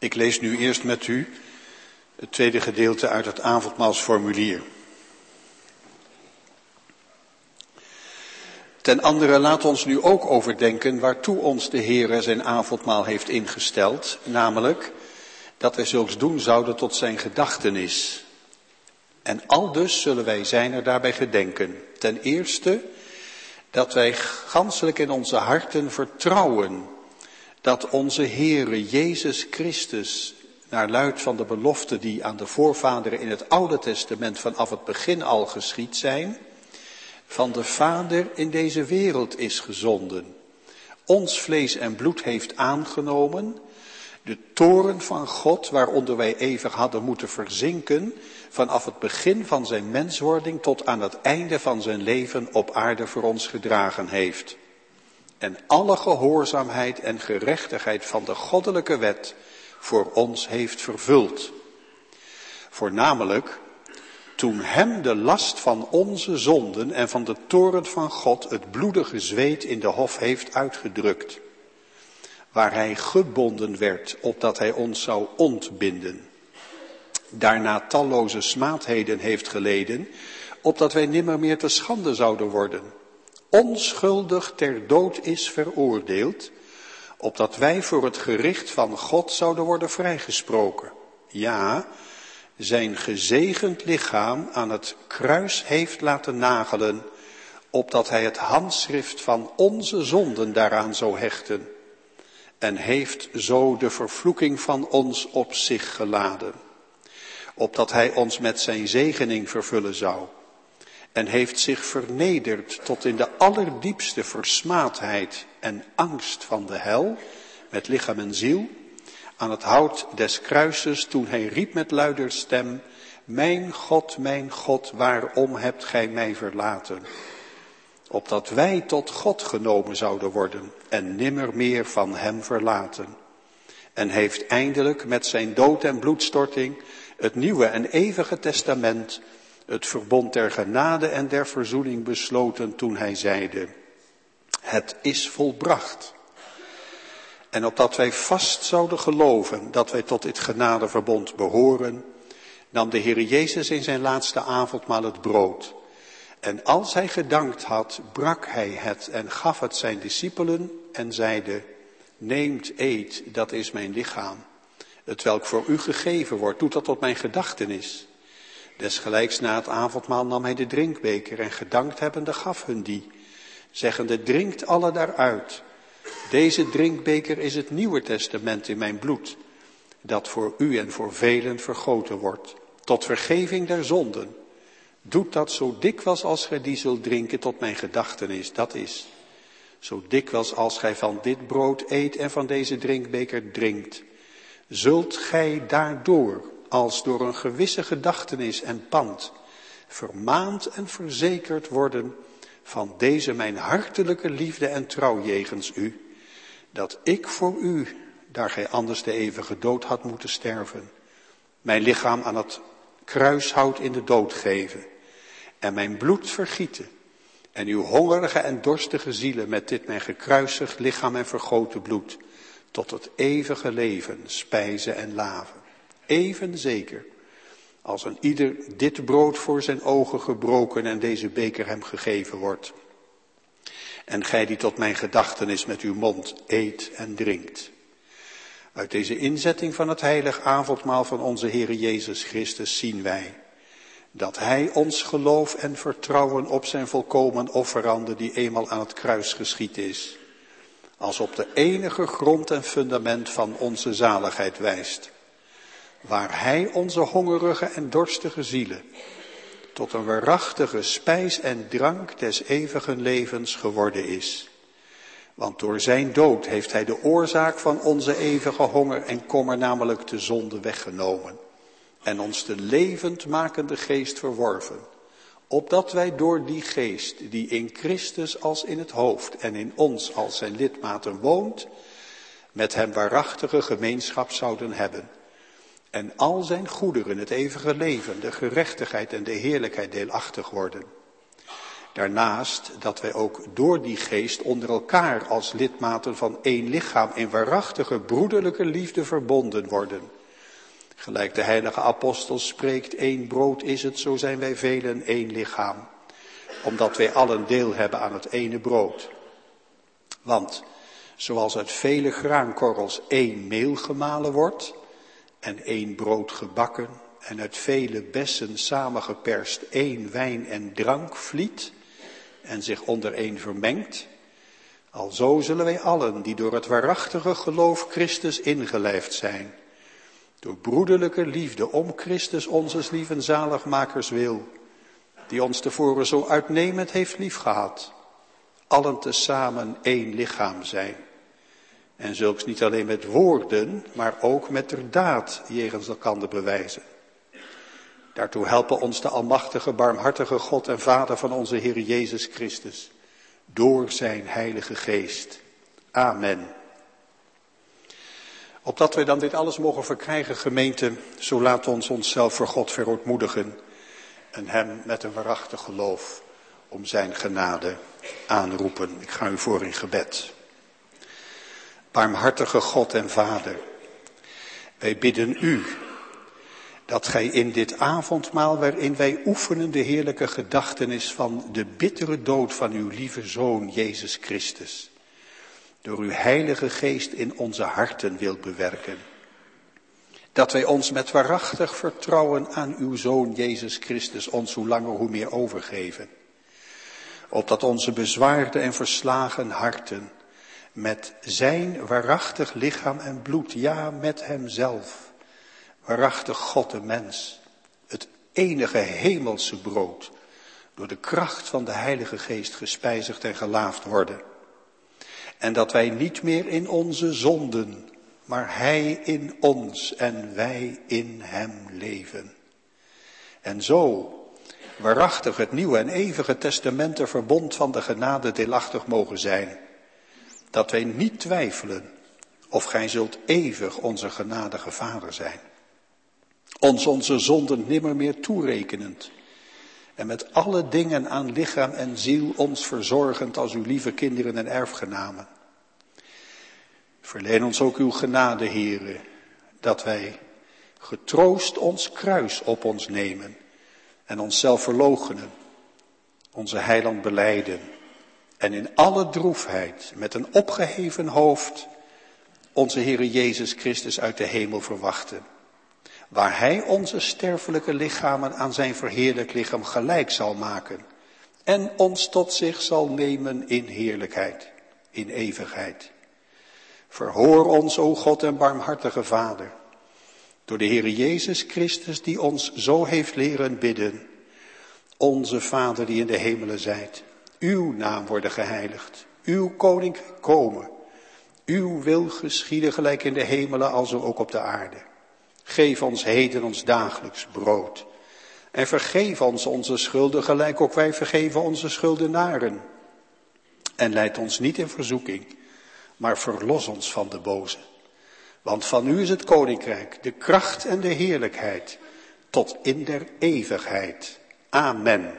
Ik lees nu eerst met u het tweede gedeelte uit het avondmaalsformulier. Ten andere laat ons nu ook overdenken waartoe ons de Heere zijn avondmaal heeft ingesteld, namelijk dat wij zulks doen zouden tot zijn gedachtenis. En aldus zullen wij zijner daarbij gedenken. Ten eerste dat wij ganselijk in onze harten vertrouwen dat onze Heere Jezus Christus, naar luid van de beloften die aan de voorvaderen in het Oude Testament vanaf het begin al geschied zijn, van de Vader in deze wereld is gezonden, ons vlees en bloed heeft aangenomen, de toorn van God waaronder wij eeuwig hadden moeten verzinken, vanaf het begin van zijn menswording tot aan het einde van zijn leven op aarde voor ons gedragen heeft. En alle gehoorzaamheid en gerechtigheid van de goddelijke wet voor ons heeft vervuld. Voornamelijk toen hem de last van onze zonden en van de toorn van God het bloedige zweet in de hof heeft uitgedrukt, waar hij gebonden werd, opdat hij ons zou ontbinden. Daarna talloze smaadheden heeft geleden, opdat wij nimmer meer te schande zouden worden. Onschuldig ter dood is veroordeeld, opdat wij voor het gericht van God zouden worden vrijgesproken. Ja, zijn gezegend lichaam aan het kruis heeft laten nagelen, opdat hij het handschrift van onze zonden daaraan zou hechten. En heeft zo de vervloeking van ons op zich geladen, opdat hij ons met zijn zegening vervullen zou. En heeft zich vernederd tot in de allerdiepste versmaadheid en angst van de hel, met lichaam en ziel, aan het hout des kruises, toen hij riep met luider stem, mijn God, waarom hebt gij mij verlaten? Opdat wij tot God genomen zouden worden en nimmer meer van hem verlaten. En heeft eindelijk met zijn dood en bloedstorting het nieuwe en eeuwige testament, het verbond der genade en der verzoening besloten toen hij zeide, het is volbracht. En opdat wij vast zouden geloven dat wij tot dit genadeverbond behoren, nam de Heer Jezus in zijn laatste avondmaal het brood. En als hij gedankt had, brak hij het en gaf het zijn discipelen en zeide, neemt, eet, dat is mijn lichaam. Hetwelk voor u gegeven wordt, doet dat tot mijn gedachtenis. Desgelijks na het avondmaal nam hij de drinkbeker en gedankt hebbende gaf hun die, zeggende, drinkt alle daaruit. Deze drinkbeker is het Nieuwe Testament in mijn bloed, dat voor u en voor velen vergoten wordt, tot vergeving der zonden. Doet dat zo dikwijls als gij die zult drinken tot mijn gedachtenis, dat is, zo dikwijls als gij van dit brood eet en van deze drinkbeker drinkt, zult gij daardoor, als door een gewisse gedachtenis en pand, vermaand en verzekerd worden van deze mijn hartelijke liefde en trouw jegens u, dat ik voor u, daar gij anders de eeuwige dood had moeten sterven, mijn lichaam aan het kruishout in de dood geven en mijn bloed vergieten en uw hongerige en dorstige zielen met dit mijn gekruisigd lichaam en vergoten bloed tot het eeuwige leven spijzen en laven. Even zeker als een ieder dit brood voor zijn ogen gebroken en deze beker hem gegeven wordt. En gij die tot mijn gedachtenis met uw mond eet en drinkt. Uit deze inzetting van het heilig avondmaal van onze Heere Jezus Christus zien wij dat hij ons geloof en vertrouwen op zijn volkomen offerande die eenmaal aan het kruis geschied is, als op de enige grond en fundament van onze zaligheid wijst, waar hij onze hongerige en dorstige zielen tot een waarachtige spijs en drank des eeuwigen levens geworden is. Want door zijn dood heeft hij de oorzaak van onze eeuwige honger en kommer, namelijk de zonde, weggenomen. En ons de levendmakende geest verworven. Opdat wij door die geest, die in Christus als in het hoofd en in ons als zijn lidmaten woont, met hem waarachtige gemeenschap zouden hebben. En al zijn goederen, het eeuwige leven, de gerechtigheid en de heerlijkheid deelachtig worden. Daarnaast dat wij ook door die geest onder elkaar als lidmaten van één lichaam in waarachtige broederlijke liefde verbonden worden. Gelijk de heilige apostel spreekt, één brood is het, zo zijn wij velen één lichaam. Omdat wij allen deel hebben aan het ene brood. Want zoals uit vele graankorrels één meel gemalen wordt en één brood gebakken en uit vele bessen samengeperst één wijn en drank vliet en zich ondereen vermengt, alzo zullen wij allen die door het waarachtige geloof Christus ingelijfd zijn, door broederlijke liefde om Christus onzes lieven zaligmakers wil, die ons tevoren zo uitnemend heeft liefgehad, allen tezamen één lichaam zijn. En zulks niet alleen met woorden, maar ook met de daad jegens elkander bewijzen. Daartoe helpen ons de almachtige, barmhartige God en Vader van onze Heer Jezus Christus, door zijn Heilige Geest. Amen. Opdat wij dan dit alles mogen verkrijgen, gemeente, zo laat ons onszelf voor God verootmoedigen en hem met een waarachtig geloof om zijn genade aanroepen. Ik ga u voor in gebed. Barmhartige God en Vader, wij bidden u dat gij in dit avondmaal waarin wij oefenen de heerlijke gedachtenis van de bittere dood van uw lieve Zoon Jezus Christus, door uw Heilige Geest in onze harten wilt bewerken. Dat wij ons met waarachtig vertrouwen aan uw Zoon Jezus Christus ons hoe langer hoe meer overgeven. Opdat onze bezwaarde en verslagen harten met zijn waarachtig lichaam en bloed, ja met hemzelf, waarachtig God de mens, het enige hemelse brood, door de kracht van de Heilige Geest gespijzigd en gelaafd worden. En dat wij niet meer in onze zonden, maar hij in ons en wij in hem leven. En zo waarachtig het nieuwe en eeuwige testamenten verbond van de genade deelachtig mogen zijn. Dat wij niet twijfelen of gij zult eeuwig onze genadige Vader zijn. Ons onze zonden nimmer meer toerekenend. En met alle dingen aan lichaam en ziel ons verzorgend als uw lieve kinderen en erfgenamen. Verleen ons ook uw genade, Heere, dat wij getroost ons kruis op ons nemen en onszelf verloochenen, onze heiland belijden en in alle droefheid met een opgeheven hoofd onze Heere Jezus Christus uit de hemel verwachten, waar hij onze sterfelijke lichamen aan zijn verheerlijk lichaam gelijk zal maken en ons tot zich zal nemen in heerlijkheid, in eeuwigheid. Verhoor ons, o God en barmhartige Vader, door de Heere Jezus Christus die ons zo heeft leren bidden. Onze Vader die in de hemelen zijt, uw naam worden geheiligd, uw koninkrijk komen, uw wil geschieden gelijk in de hemelen als ook op de aarde. Geef ons heden ons dagelijks brood en vergeef ons onze schulden gelijk ook wij vergeven onze schuldenaren. En leid ons niet in verzoeking, maar verlos ons van de boze. Want van u is het koninkrijk, de kracht en de heerlijkheid, tot in der eeuwigheid. Amen.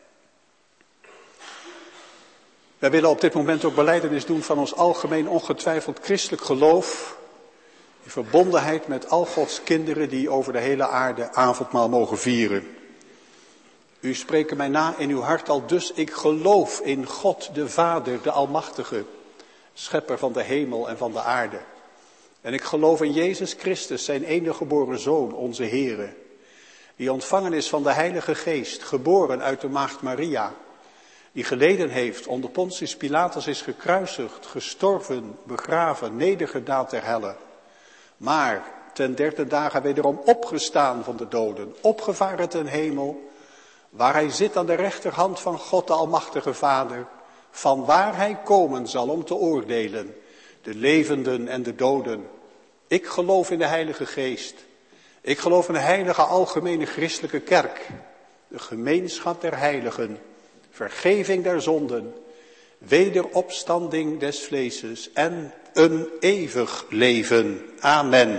Wij willen op dit moment ook belijdenis doen van ons algemeen ongetwijfeld christelijk geloof, in verbondenheid met al Gods kinderen die over de hele aarde avondmaal mogen vieren. U spreekt mij na in uw hart al dus, ik geloof in God de Vader, de Almachtige, schepper van de hemel en van de aarde. En ik geloof in Jezus Christus, zijn enige geboren Zoon, onze Heere, die ontvangen is van de Heilige Geest, geboren uit de maagd Maria, die geleden heeft, onder Pontius Pilatus is gekruisigd, gestorven, begraven, nedergedaald ter helle, maar ten 3e dagen wederom opgestaan van de doden, opgevaren ten hemel, waar hij zit aan de rechterhand van God de Almachtige Vader, van waar hij komen zal om te oordelen, de levenden en de doden. Ik geloof in de Heilige Geest. Ik geloof in de heilige algemene christelijke kerk, de gemeenschap der heiligen, vergeving der zonden, wederopstanding des vleeses en een eeuwig leven. Amen.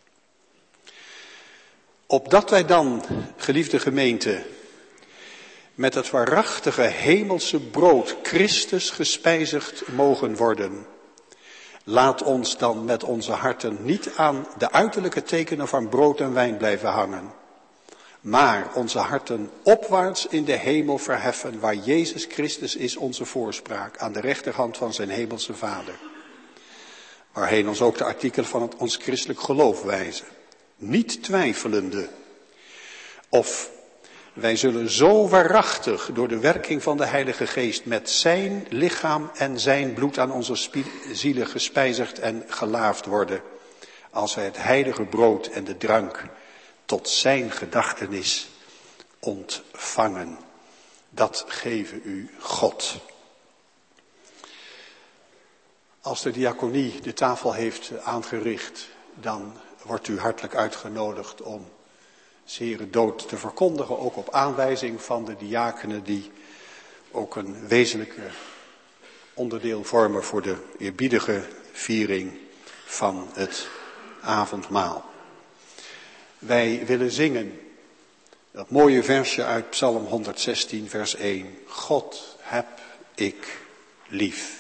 Opdat wij dan, geliefde gemeente, met het waarachtige hemelse brood Christus gespijzigd mogen worden. Laat ons dan met onze harten niet aan de uiterlijke tekenen van brood en wijn blijven hangen, maar onze harten opwaarts in de hemel verheffen, waar Jezus Christus is onze voorspraak, aan de rechterhand van zijn hemelse Vader. Waarheen ons ook de artikelen van ons christelijk geloof wijzen. Niet twijfelende of wij zullen zo waarachtig door de werking van de Heilige Geest met zijn lichaam en zijn bloed aan onze zielen gespijzigd en gelaafd worden, als wij het heilige brood en de drank tot zijn gedachtenis ontvangen. Dat geven u God. Als de diaconie de tafel heeft aangericht, dan wordt u hartelijk uitgenodigd om zere dood te verkondigen, ook op aanwijzing van de diakenen die ook een wezenlijke onderdeel vormen voor de eerbiedige viering van het avondmaal. Wij willen zingen dat mooie versje uit Psalm 116 vers 1. God heb ik lief.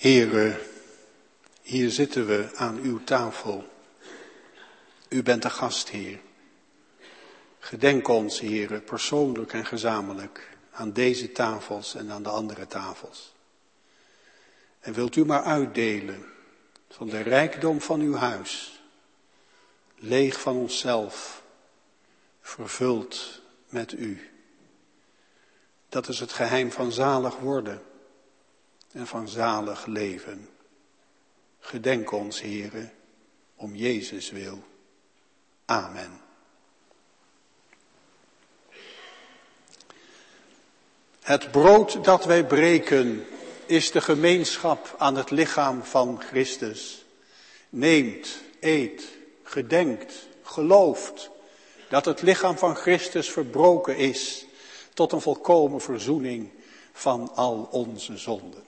Heere, hier zitten we aan uw tafel. U bent de gastheer. Gedenk ons, Heere, persoonlijk en gezamenlijk aan deze tafels en aan de andere tafels. En wilt u maar uitdelen van de rijkdom van uw huis, leeg van onszelf, vervuld met u. Dat is het geheim van zalig worden en van zalig leven. Gedenk ons, Heere, om Jezus wil. Amen. Het brood dat wij breken is de gemeenschap aan het lichaam van Christus. Neemt, eet, gedenkt, gelooft dat het lichaam van Christus verbroken is tot een volkomen verzoening van al onze zonden.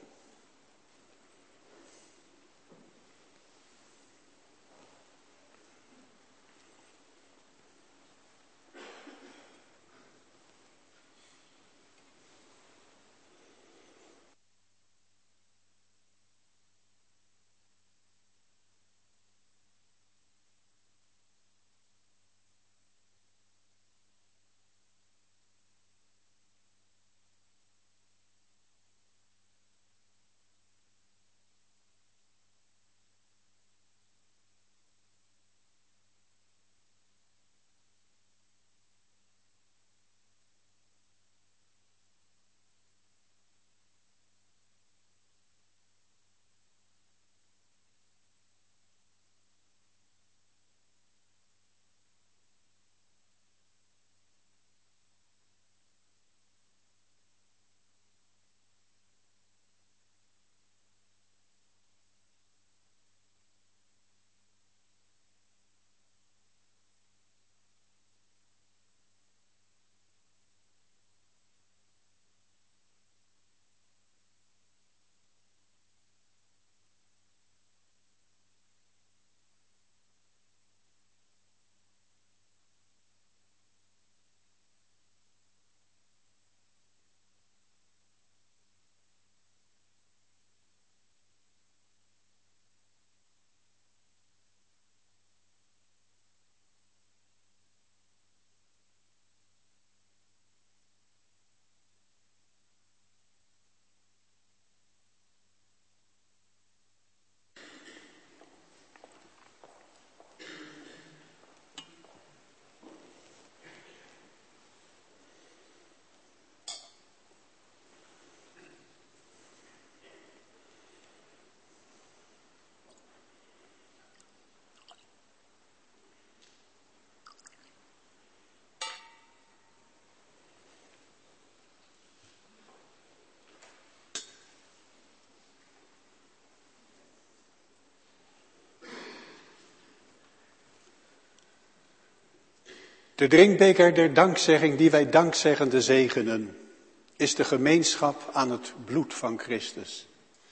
De drinkbeker der dankzegging die wij dankzeggende zegenen, is de gemeenschap aan het bloed van Christus.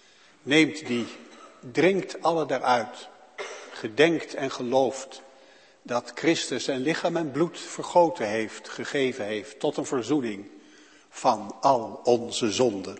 Neemt die, drinkt alle daaruit, gedenkt en gelooft dat Christus zijn lichaam en bloed vergoten heeft, gegeven heeft tot een verzoening van al onze zonden.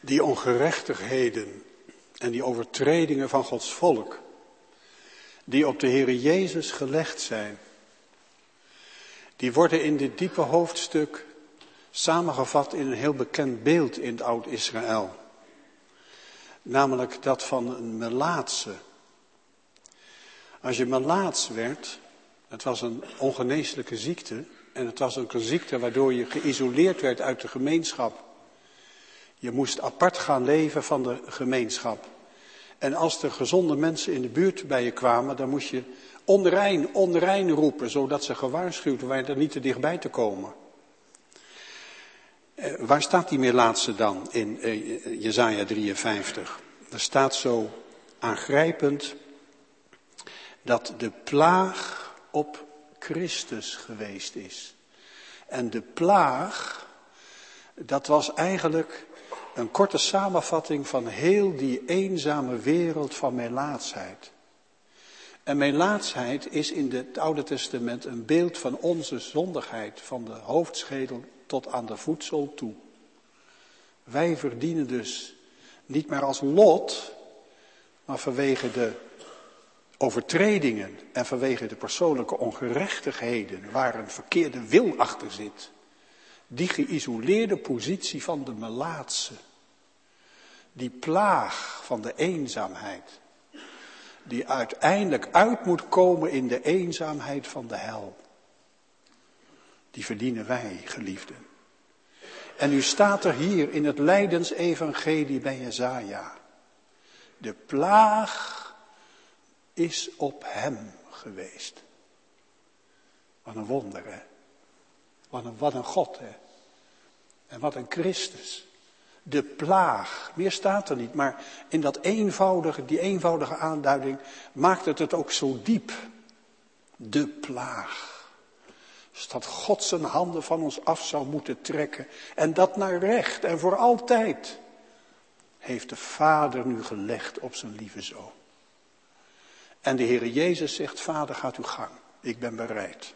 Die ongerechtigheden en die overtredingen van Gods volk, die op de Heere Jezus gelegd zijn, die worden in dit diepe hoofdstuk samengevat in een heel bekend beeld in het Oud-Israël. Namelijk dat van een melaatse. Als je melaats werd, het was een ongeneeslijke ziekte. En het was ook een ziekte waardoor je geïsoleerd werd uit de gemeenschap. Je moest apart gaan leven van de gemeenschap. En als er gezonde mensen in de buurt bij je kwamen, dan moest je onrein, onrein roepen, zodat ze gewaarschuwd waren er niet te dichtbij te komen. Waar staat die melaatse dan in Jesaja 53? Er staat zo aangrijpend dat de plaag op Christus geweest is. En de plaag, dat was eigenlijk een korte samenvatting van heel die eenzame wereld van melaatsheid. En melaatsheid is in het Oude Testament een beeld van onze zondigheid, van de hoofdschedel tot aan de voetzool toe. Wij verdienen dus niet meer als lot, maar vanwege de overtredingen en vanwege de persoonlijke ongerechtigheden waar een verkeerde wil achter zit. Die geïsoleerde positie van de melaatse. Die plaag van de eenzaamheid. Die uiteindelijk uit moet komen in de eenzaamheid van de hel. Die verdienen wij, geliefden. En nu staat er hier in het lijdensevangelie bij Jesaja. De plaag is op hem geweest. Wat een wonder, hè. Wat een God, hè. En wat een Christus. De plaag, meer staat er niet, maar in die eenvoudige aanduiding maakt het ook zo diep. De plaag. Dus dat God zijn handen van ons af zou moeten trekken en dat naar recht en voor altijd heeft de Vader nu gelegd op zijn lieve Zoon. En de Heere Jezus zegt, Vader, gaat uw gang, ik ben bereid.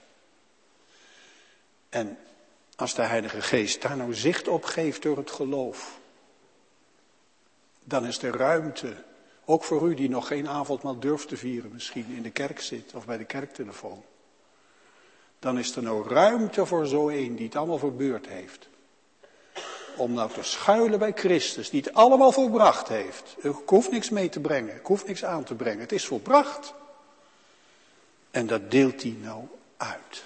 En als de Heilige Geest daar nou zicht op geeft door het geloof, dan is er ruimte, ook voor u die nog geen avondmaal durft te vieren, misschien in de kerk zit of bij de kerktelefoon. Dan is er nou ruimte voor zo een die het allemaal verbeurd heeft. Om nou te schuilen bij Christus, die het allemaal volbracht heeft. Ik hoef niks mee te brengen, ik hoef niks aan te brengen. Het is volbracht. En dat deelt hij nou uit.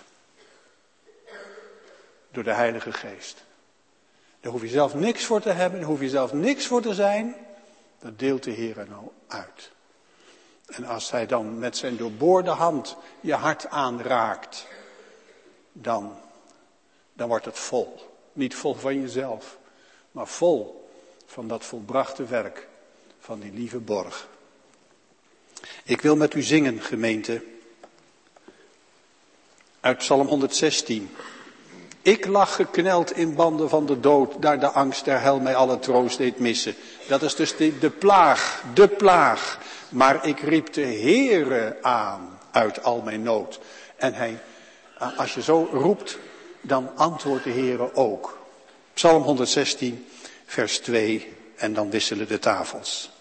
Door de Heilige Geest. Daar hoef je zelf niks voor te hebben, daar hoef je zelf niks voor te zijn. Dat deelt de Heer nou uit. En als hij dan met zijn doorboorde hand je hart aanraakt, dan wordt het vol. Niet vol van jezelf, maar vol van dat volbrachte werk van die lieve borg. Ik wil met u zingen, gemeente, uit Psalm 116. Ik lag gekneld in banden van de dood, daar de angst der hel mij alle troost deed missen. Dat is dus de plaag. Maar ik riep de Heere aan uit al mijn nood. En als je zo roept, dan antwoordt de Heere ook. Psalm 116, vers 2, en dan wisselen de tafels.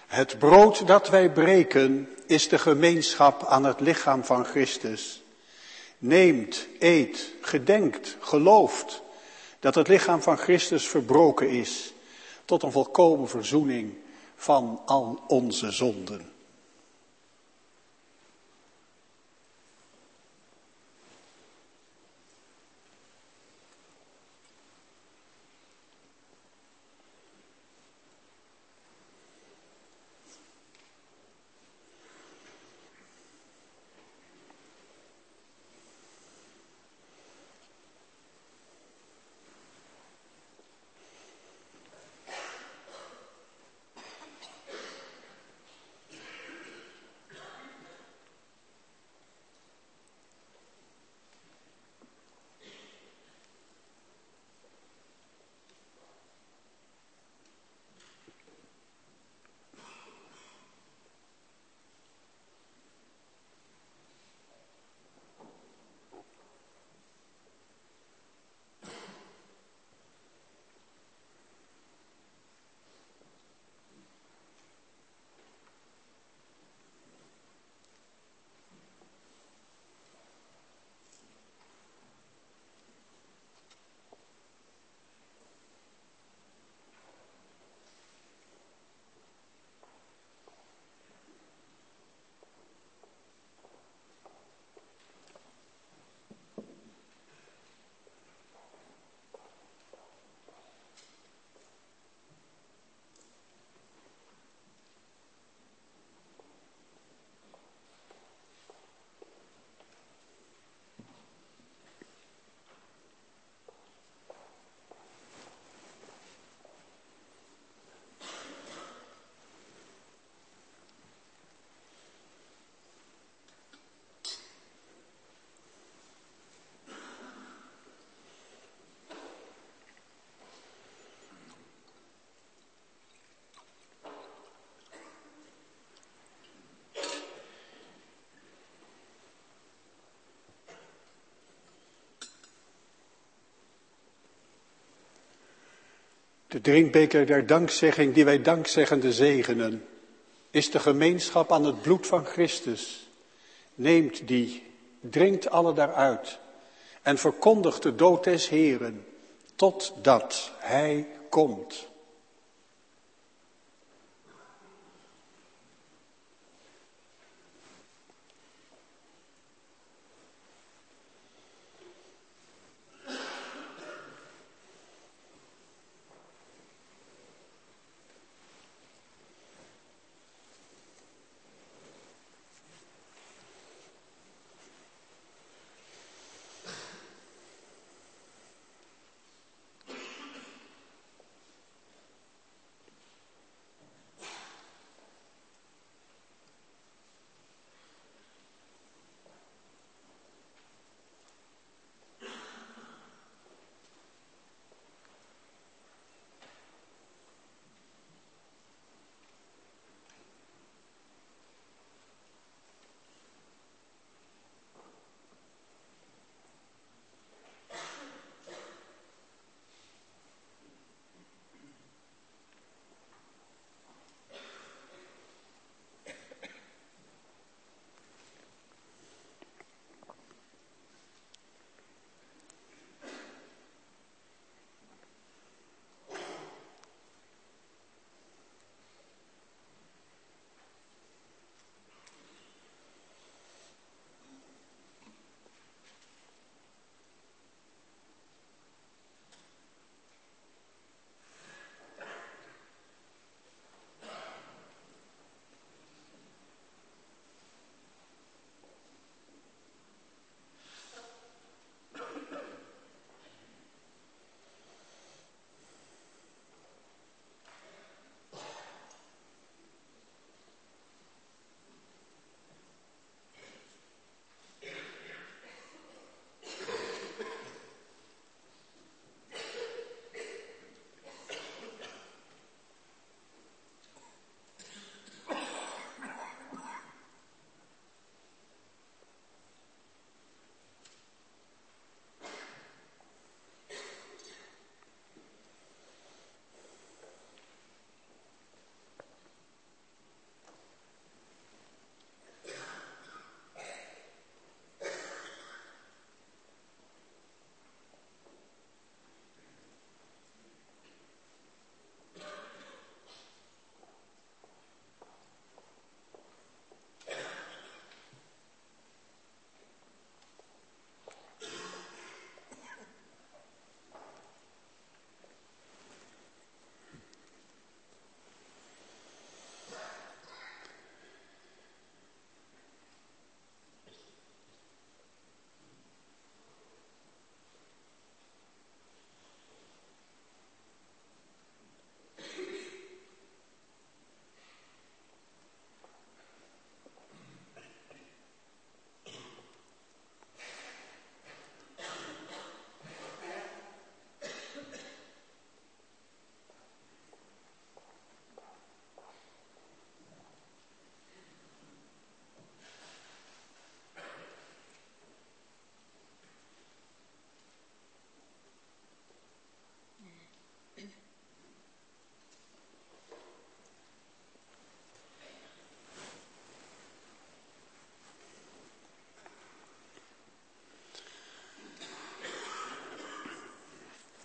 Het brood dat wij breken is de gemeenschap aan het lichaam van Christus. Neemt, eet, gedenkt, gelooft dat het lichaam van Christus verbroken is tot een volkomen verzoening van al onze zonden. De drinkbeker der dankzegging die wij dankzeggende zegenen, is de gemeenschap aan het bloed van Christus. Neemt die, drinkt alle daaruit en verkondigt de dood des Heeren, totdat Hij komt.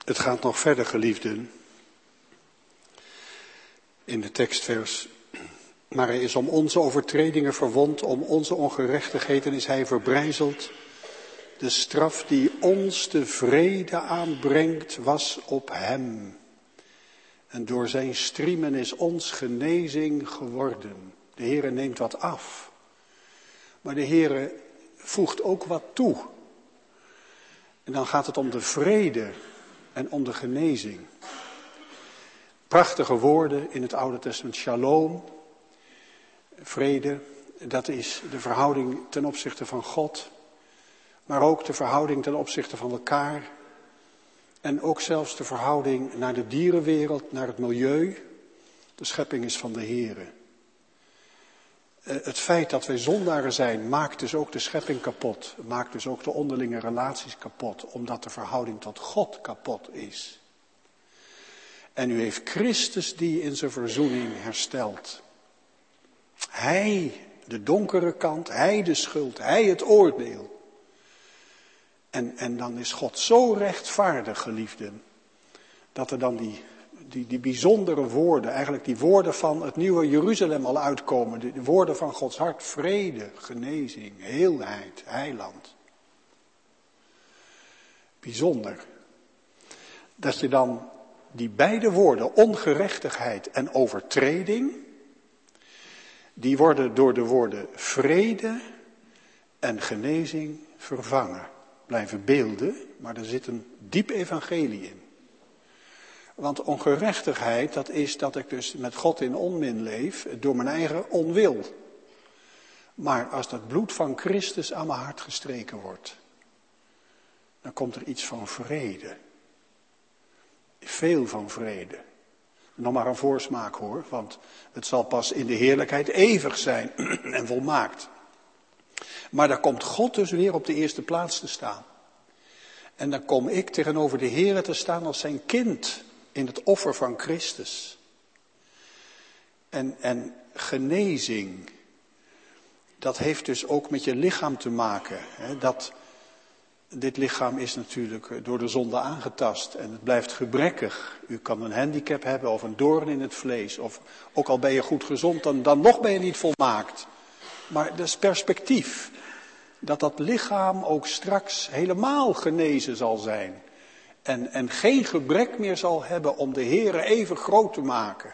Het gaat nog verder, geliefden. In de tekstvers. Maar hij is om onze overtredingen verwond, om onze ongerechtigheden is hij verbrijzeld. De straf die ons de vrede aanbrengt, was op hem. En door zijn striemen is ons genezing geworden. De Heere neemt wat af. Maar de Heere voegt ook wat toe. En dan gaat het om de vrede en om de genezing. Prachtige woorden in het Oude Testament. Shalom, vrede, dat is de verhouding ten opzichte van God. Maar ook de verhouding ten opzichte van elkaar. En ook zelfs de verhouding naar de dierenwereld, naar het milieu. De schepping is van de Heere. Het feit dat wij zondaren zijn, maakt dus ook de schepping kapot. Maakt dus ook de onderlinge relaties kapot. Omdat de verhouding tot God kapot is. En u heeft Christus die in zijn verzoening herstelt. Hij, de donkere kant, hij de schuld, hij het oordeel. En dan is God zo rechtvaardig, geliefden, dat er dan die bijzondere woorden, eigenlijk die woorden van het nieuwe Jeruzalem al uitkomen. De woorden van Gods hart, vrede, genezing, heelheid, heiland. Bijzonder. Dat je dan die beide woorden, ongerechtigheid en overtreding, die worden door de woorden vrede en genezing vervangen. Blijven beelden, maar er zit een diep evangelie in. Want ongerechtigheid, dat is dat ik dus met God in onmin leef door mijn eigen onwil. Maar als dat bloed van Christus aan mijn hart gestreken wordt, dan komt er iets van vrede. Veel van vrede. Nog maar een voorsmaak hoor, want het zal pas in de heerlijkheid eeuwig zijn en volmaakt. Maar daar komt God dus weer op de eerste plaats te staan. En dan kom ik tegenover de Heere te staan als zijn kind in het offer van Christus. En genezing, dat heeft dus ook met je lichaam te maken. Dit lichaam is natuurlijk door de zonde aangetast en het blijft gebrekkig. U kan een handicap hebben of een doorn in het vlees. Of ook al ben je goed gezond, dan nog ben je niet volmaakt. Maar dat is perspectief. Dat lichaam ook straks helemaal genezen zal zijn. En geen gebrek meer zal hebben om de Heere even groot te maken.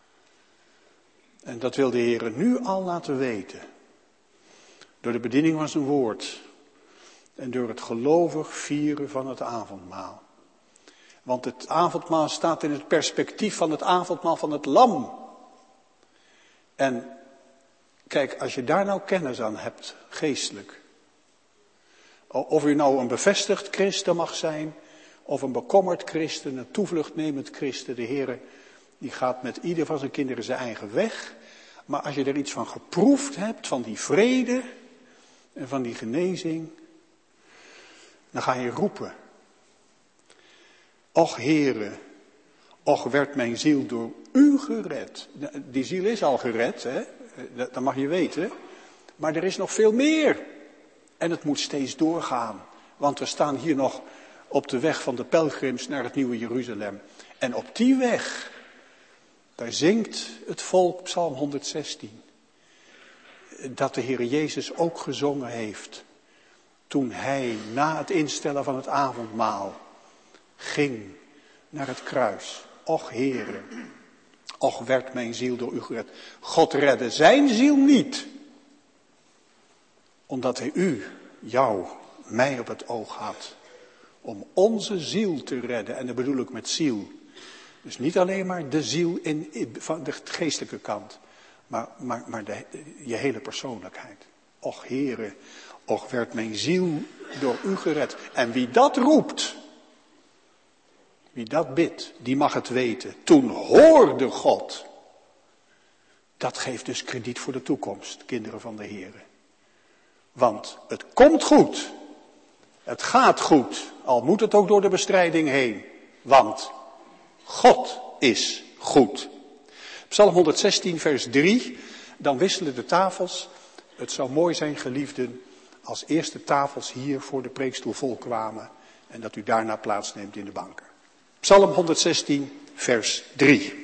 En dat wil de Heere nu al laten weten. Door de bediening van zijn woord. En door het gelovig vieren van het avondmaal. Want het avondmaal staat in het perspectief van het avondmaal van het lam. En kijk, als je daar nou kennis aan hebt, geestelijk. Of u nou een bevestigd christen mag zijn, of een bekommerd christen, een toevluchtnemend christen. De Heere, die gaat met ieder van zijn kinderen zijn eigen weg. Maar als je er iets van geproefd hebt, van die vrede en van die genezing, dan ga je roepen. Och Heere, och werd mijn ziel door u gered. Die ziel is al gered, hè? Dat mag je weten. Maar er is nog veel meer. En het moet steeds doorgaan. Want we staan hier nog op de weg van de pelgrims naar het nieuwe Jeruzalem. En op die weg, daar zingt het volk Psalm 116. Dat de Heer Jezus ook gezongen heeft. Toen hij na het instellen van het avondmaal ging naar het kruis. Och Heere, och werd mijn ziel door u gered. God redde zijn ziel niet. Omdat hij jou, mij op het oog had. Om onze ziel te redden. En dat bedoel ik met ziel. Dus niet alleen maar de ziel van de geestelijke kant. Maar je hele persoonlijkheid. Och Heere, och werd mijn ziel door u gered. En wie dat roept, wie dat bidt, die mag het weten. Toen hoorde God. Dat geeft dus krediet voor de toekomst, kinderen van de Heere. Want het komt goed. Het gaat goed. Al moet het ook door de bestrijding heen. Want God is goed. Psalm 116 vers 3. Dan wisselen de tafels. Het zou mooi zijn, geliefden, als eerst de tafels hier voor de preekstoel volkwamen. En dat u daarna plaatsneemt in de banken. Psalm 116, vers 3.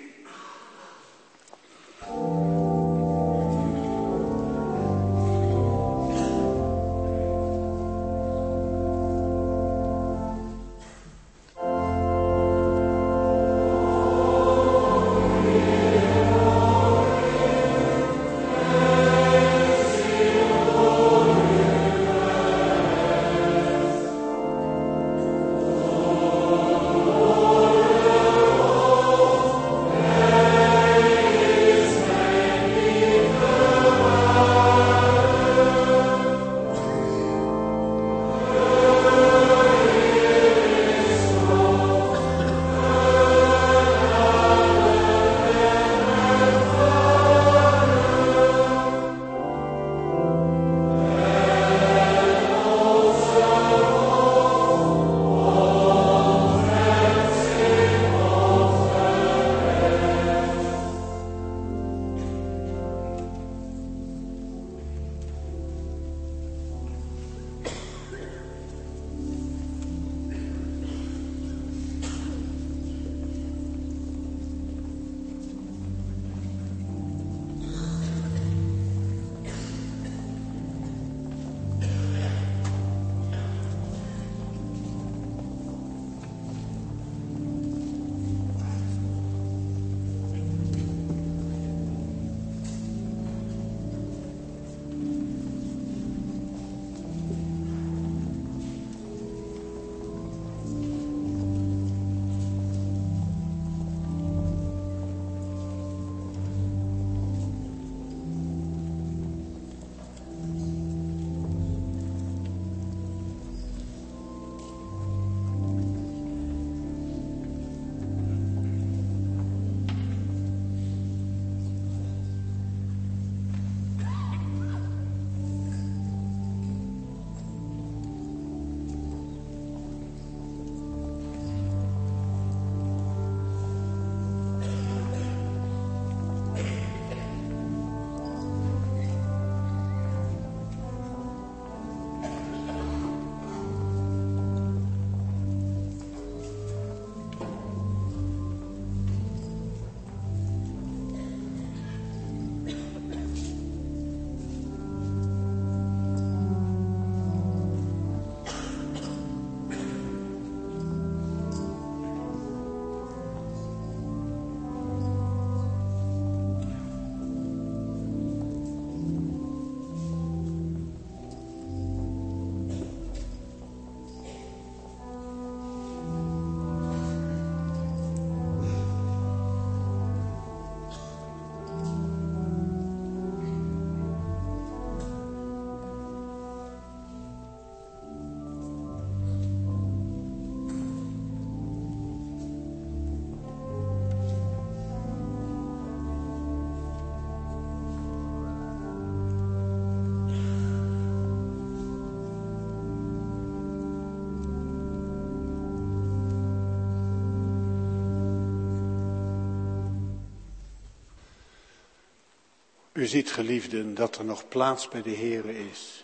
U ziet, geliefden, dat er nog plaats bij de Heere is.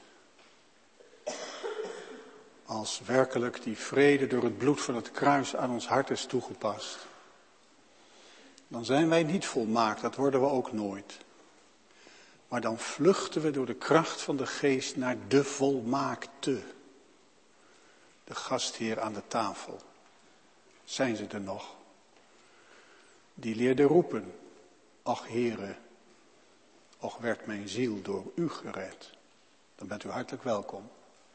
Als werkelijk die vrede door het bloed van het kruis aan ons hart is toegepast. Dan zijn wij niet volmaakt, dat worden we ook nooit. Maar dan vluchten we door de kracht van de geest naar de volmaakte. De gastheer aan de tafel. Zijn ze er nog? Die leerde roepen, ach Heere, och werd mijn ziel door u gered. Dan bent u hartelijk welkom.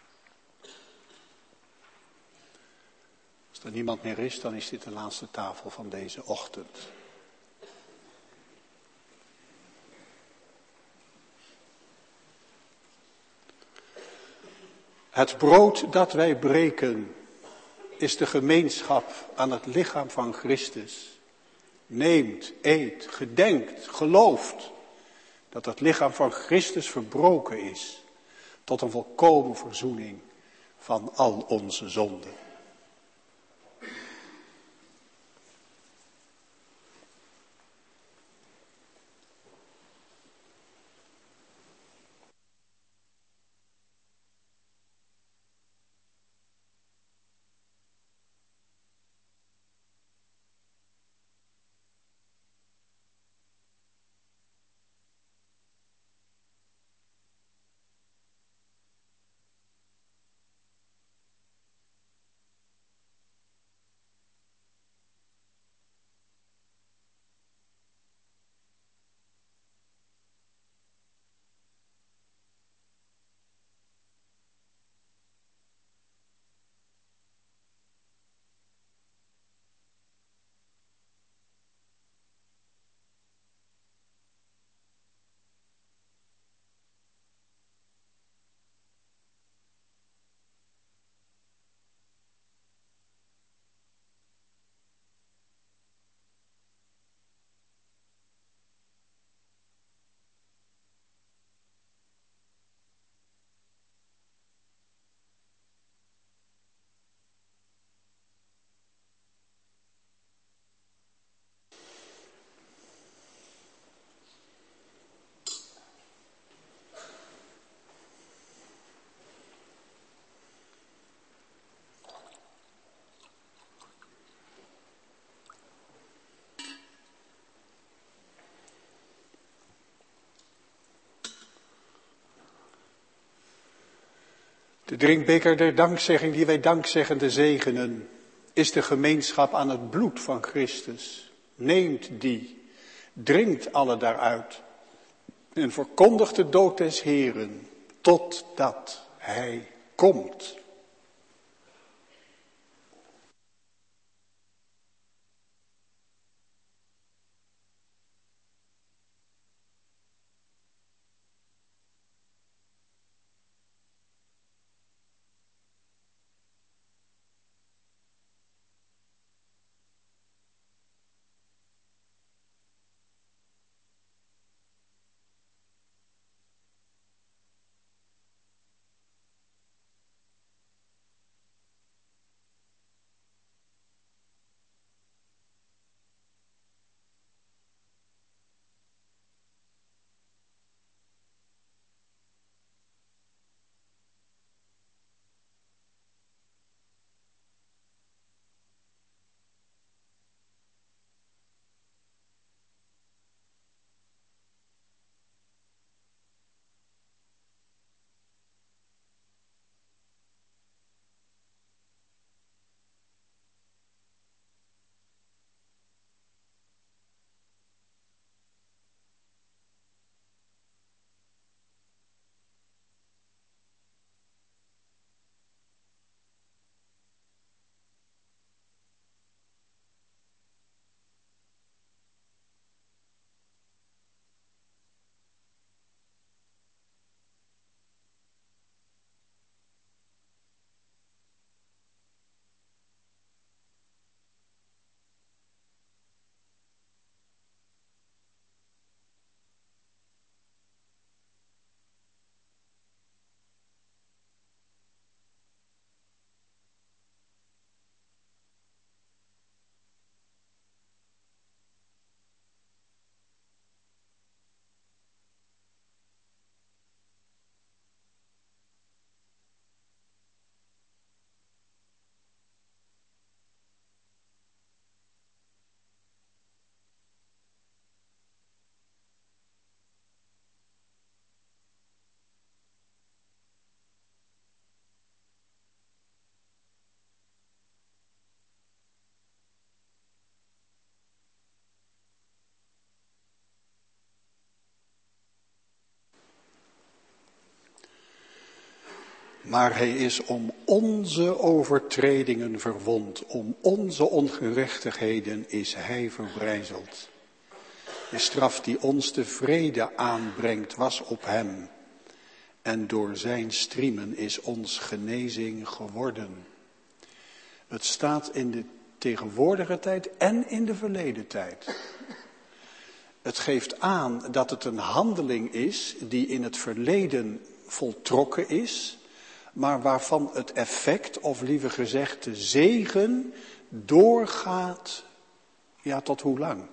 Als er niemand meer is, dan is dit de laatste tafel van deze ochtend. Het brood dat wij breken is de gemeenschap aan het lichaam van Christus. Neemt, eet, gedenkt, gelooft dat het lichaam van Christus verbroken is tot een volkomen verzoening van al onze zonden. De drinkbeker der dankzegging die wij dankzeggende zegenen, is de gemeenschap aan het bloed van Christus. Neemt die, drinkt alle daaruit en verkondigt de dood des Heeren, totdat hij komt. Maar hij is om onze overtredingen verwond, om onze ongerechtigheden is hij verbrijzeld. De straf die ons de vrede aanbrengt was op hem. En door zijn striemen is ons genezing geworden. Het staat in de tegenwoordige tijd en in de verleden tijd. Het geeft aan dat het een handeling is die in het verleden voltrokken is, maar waarvan het effect, of liever gezegd de zegen, doorgaat, ja, tot hoe lang?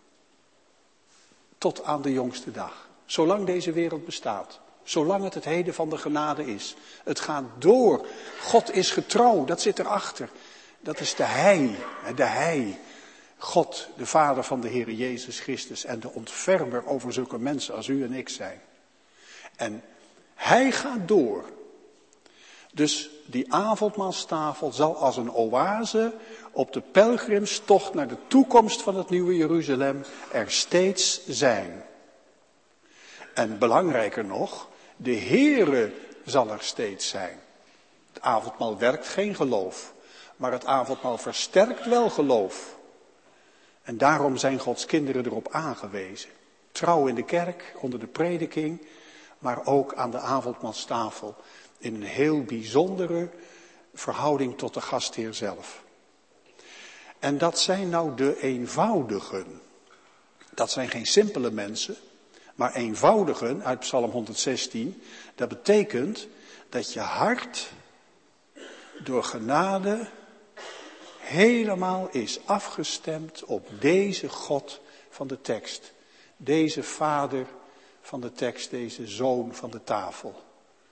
Tot aan de jongste dag. Zolang deze wereld bestaat. Zolang het heden van de genade is. Het gaat door. God is getrouw, dat zit erachter. Dat is de Hij. God, de Vader van de Heer Jezus Christus en de ontfermer over zulke mensen als u en ik zijn. En Hij gaat door. Dus die avondmaalstafel zal als een oase op de pelgrimstocht naar de toekomst van het nieuwe Jeruzalem er steeds zijn. En belangrijker nog, de Heere zal er steeds zijn. Het avondmaal werkt geen geloof, maar het avondmaal versterkt wel geloof. En daarom zijn Gods kinderen erop aangewezen. Trouw in de kerk, onder de prediking, maar ook aan de avondmaalstafel. In een heel bijzondere verhouding tot de gastheer zelf. En dat zijn nou de eenvoudigen. Dat zijn geen simpele mensen, maar eenvoudigen uit Psalm 116. Dat betekent dat je hart door genade helemaal is afgestemd op deze God van de tekst. Deze Vader van de tekst, deze Zoon van de tafel.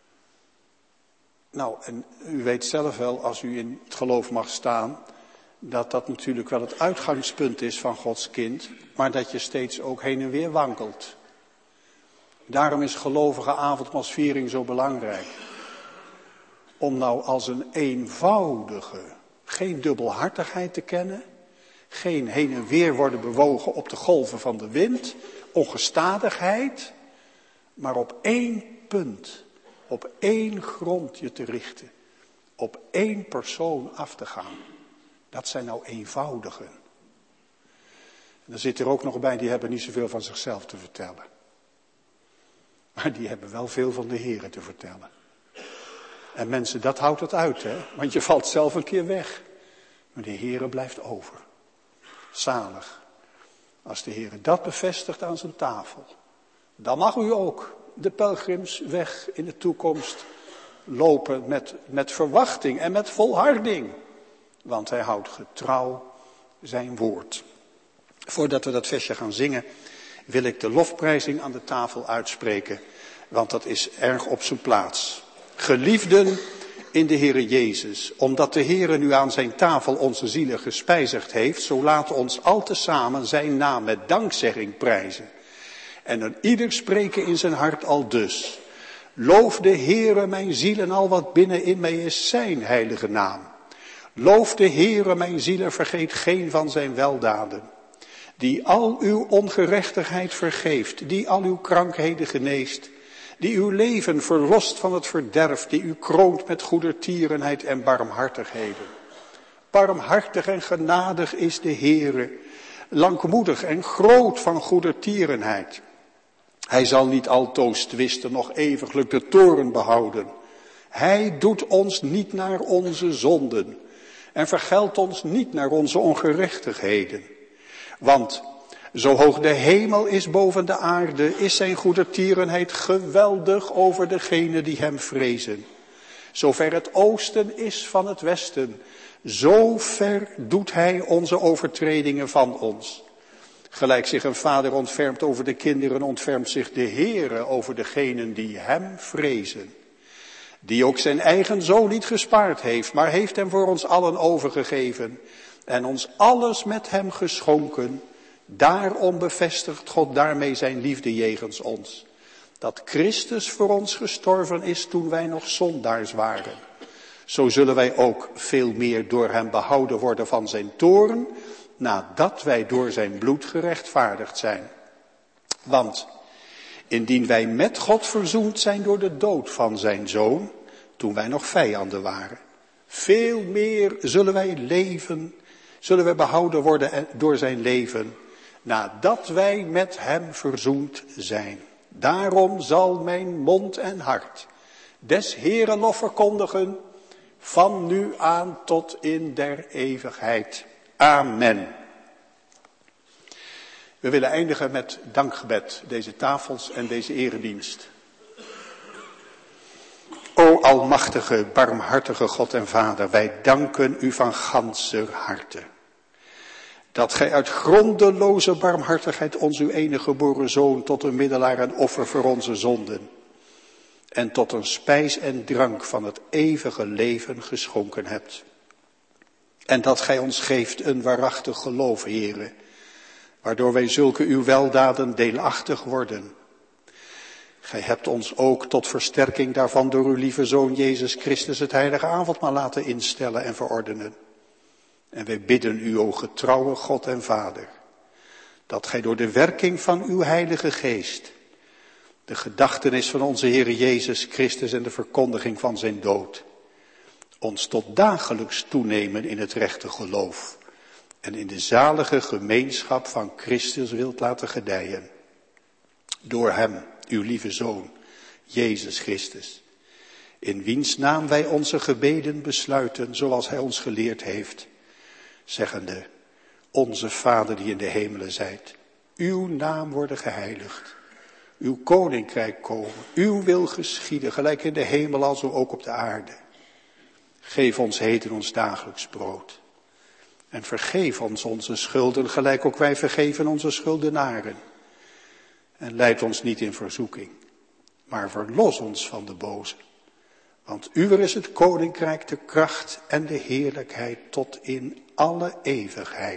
Nou, en u weet zelf wel, als u in het geloof mag staan, dat dat natuurlijk wel het uitgangspunt is van Gods kind, maar dat je steeds ook heen en weer wankelt. Daarom is gelovige avondmaalsviering zo belangrijk. om nou als een eenvoudige, geen dubbelhartigheid te kennen, geen heen en weer worden bewogen op de golven van de wind, ongestadigheid, maar op één punt, op één grond je te richten, op één persoon af te gaan. Dat zijn nou eenvoudigen. En dan zit er ook nog bij, die hebben niet zoveel van zichzelf te vertellen. Maar die hebben wel veel van de Here te vertellen. En mensen, dat houdt het uit, hè? Want je valt zelf een keer weg. Maar de Here blijft over. Zalig. Als de Here dat bevestigt aan zijn tafel, dan mag u ook de pelgrimsweg in de toekomst lopen met verwachting en met volharding. Want hij houdt getrouw zijn woord. Voordat we dat versje gaan zingen, wil ik de lofprijzing aan de tafel uitspreken. Want dat is erg op zijn plaats. Geliefden in de Heere Jezus, omdat de Heere nu aan zijn tafel onze zielen gespijzigd heeft, zo laten ons al tezamen zijn naam met dankzegging prijzen. En een ieder spreken in zijn hart al dus. Loof de Heere mijn ziel en al wat binnenin mij is zijn heilige naam. Loof de Heere mijn ziel en vergeet geen van zijn weldaden. Die al uw ongerechtigheid vergeeft, die al uw krankheden geneest. Die uw leven verlost van het verderf, die u kroont met goedertierenheid en barmhartigheden. Barmhartig en genadig is de Heere, langmoedig en groot van goedertierenheid. Hij zal niet altoos twisten, nog eeuwiglijk de toorn behouden. Hij doet ons niet naar onze zonden en vergeldt ons niet naar onze ongerechtigheden. Want zo hoog de hemel is boven de aarde, is zijn goedertierenheid geweldig over degenen die hem vrezen. Zover het oosten is van het westen, zo ver doet hij onze overtredingen van ons. Gelijk zich een vader ontfermt over de kinderen, ontfermt zich de Heere over degenen die hem vrezen. Die ook zijn eigen zoon niet gespaard heeft, maar heeft hem voor ons allen overgegeven en ons alles met hem geschonken. Daarom bevestigt God daarmee zijn liefde jegens ons. Dat Christus voor ons gestorven is toen wij nog zondaars waren. Zo zullen wij ook veel meer door hem behouden worden van zijn toorn, nadat wij door zijn bloed gerechtvaardigd zijn. Want indien wij met God verzoend zijn door de dood van zijn zoon, toen wij nog vijanden waren, veel meer zullen wij behouden worden door zijn leven, nadat wij met hem verzoend zijn. Daarom zal mijn mond en hart des Heeren lof verkondigen, van nu aan tot in der eeuwigheid. Amen. We willen eindigen met dankgebed, deze tafels en deze eredienst. O almachtige, barmhartige God en Vader, wij danken u van ganser harte. Dat gij uit grondeloze barmhartigheid ons uw enige geboren zoon tot een middelaar en offer voor onze zonden en tot een spijs en drank van het eeuwige leven geschonken hebt. En dat gij ons geeft een waarachtig geloof, Heere, waardoor wij zulke uw weldaden deelachtig worden. Gij hebt ons ook tot versterking daarvan door uw lieve Zoon Jezus Christus het heilige avondmaal laten instellen en verordenen. En wij bidden u, o getrouwe God en Vader, dat gij door de werking van uw heilige geest de gedachtenis van onze Heere Jezus Christus en de verkondiging van zijn dood ons tot dagelijks toenemen in het rechte geloof en in de zalige gemeenschap van Christus wilt laten gedijen. Door hem, uw lieve Zoon, Jezus Christus, in wiens naam wij onze gebeden besluiten zoals hij ons geleerd heeft, zeggende, onze Vader die in de hemelen zijt, uw naam worden geheiligd, uw koninkrijk komen, uw wil geschieden, gelijk in de hemel als ook op de aarde. Geef ons heden ons dagelijks brood. En vergeef ons onze schulden, gelijk ook wij vergeven onze schuldenaren. En leid ons niet in verzoeking, maar verlos ons van de boze. Want uwer is het koninkrijk, de kracht en de heerlijkheid tot in alle eeuwigheid.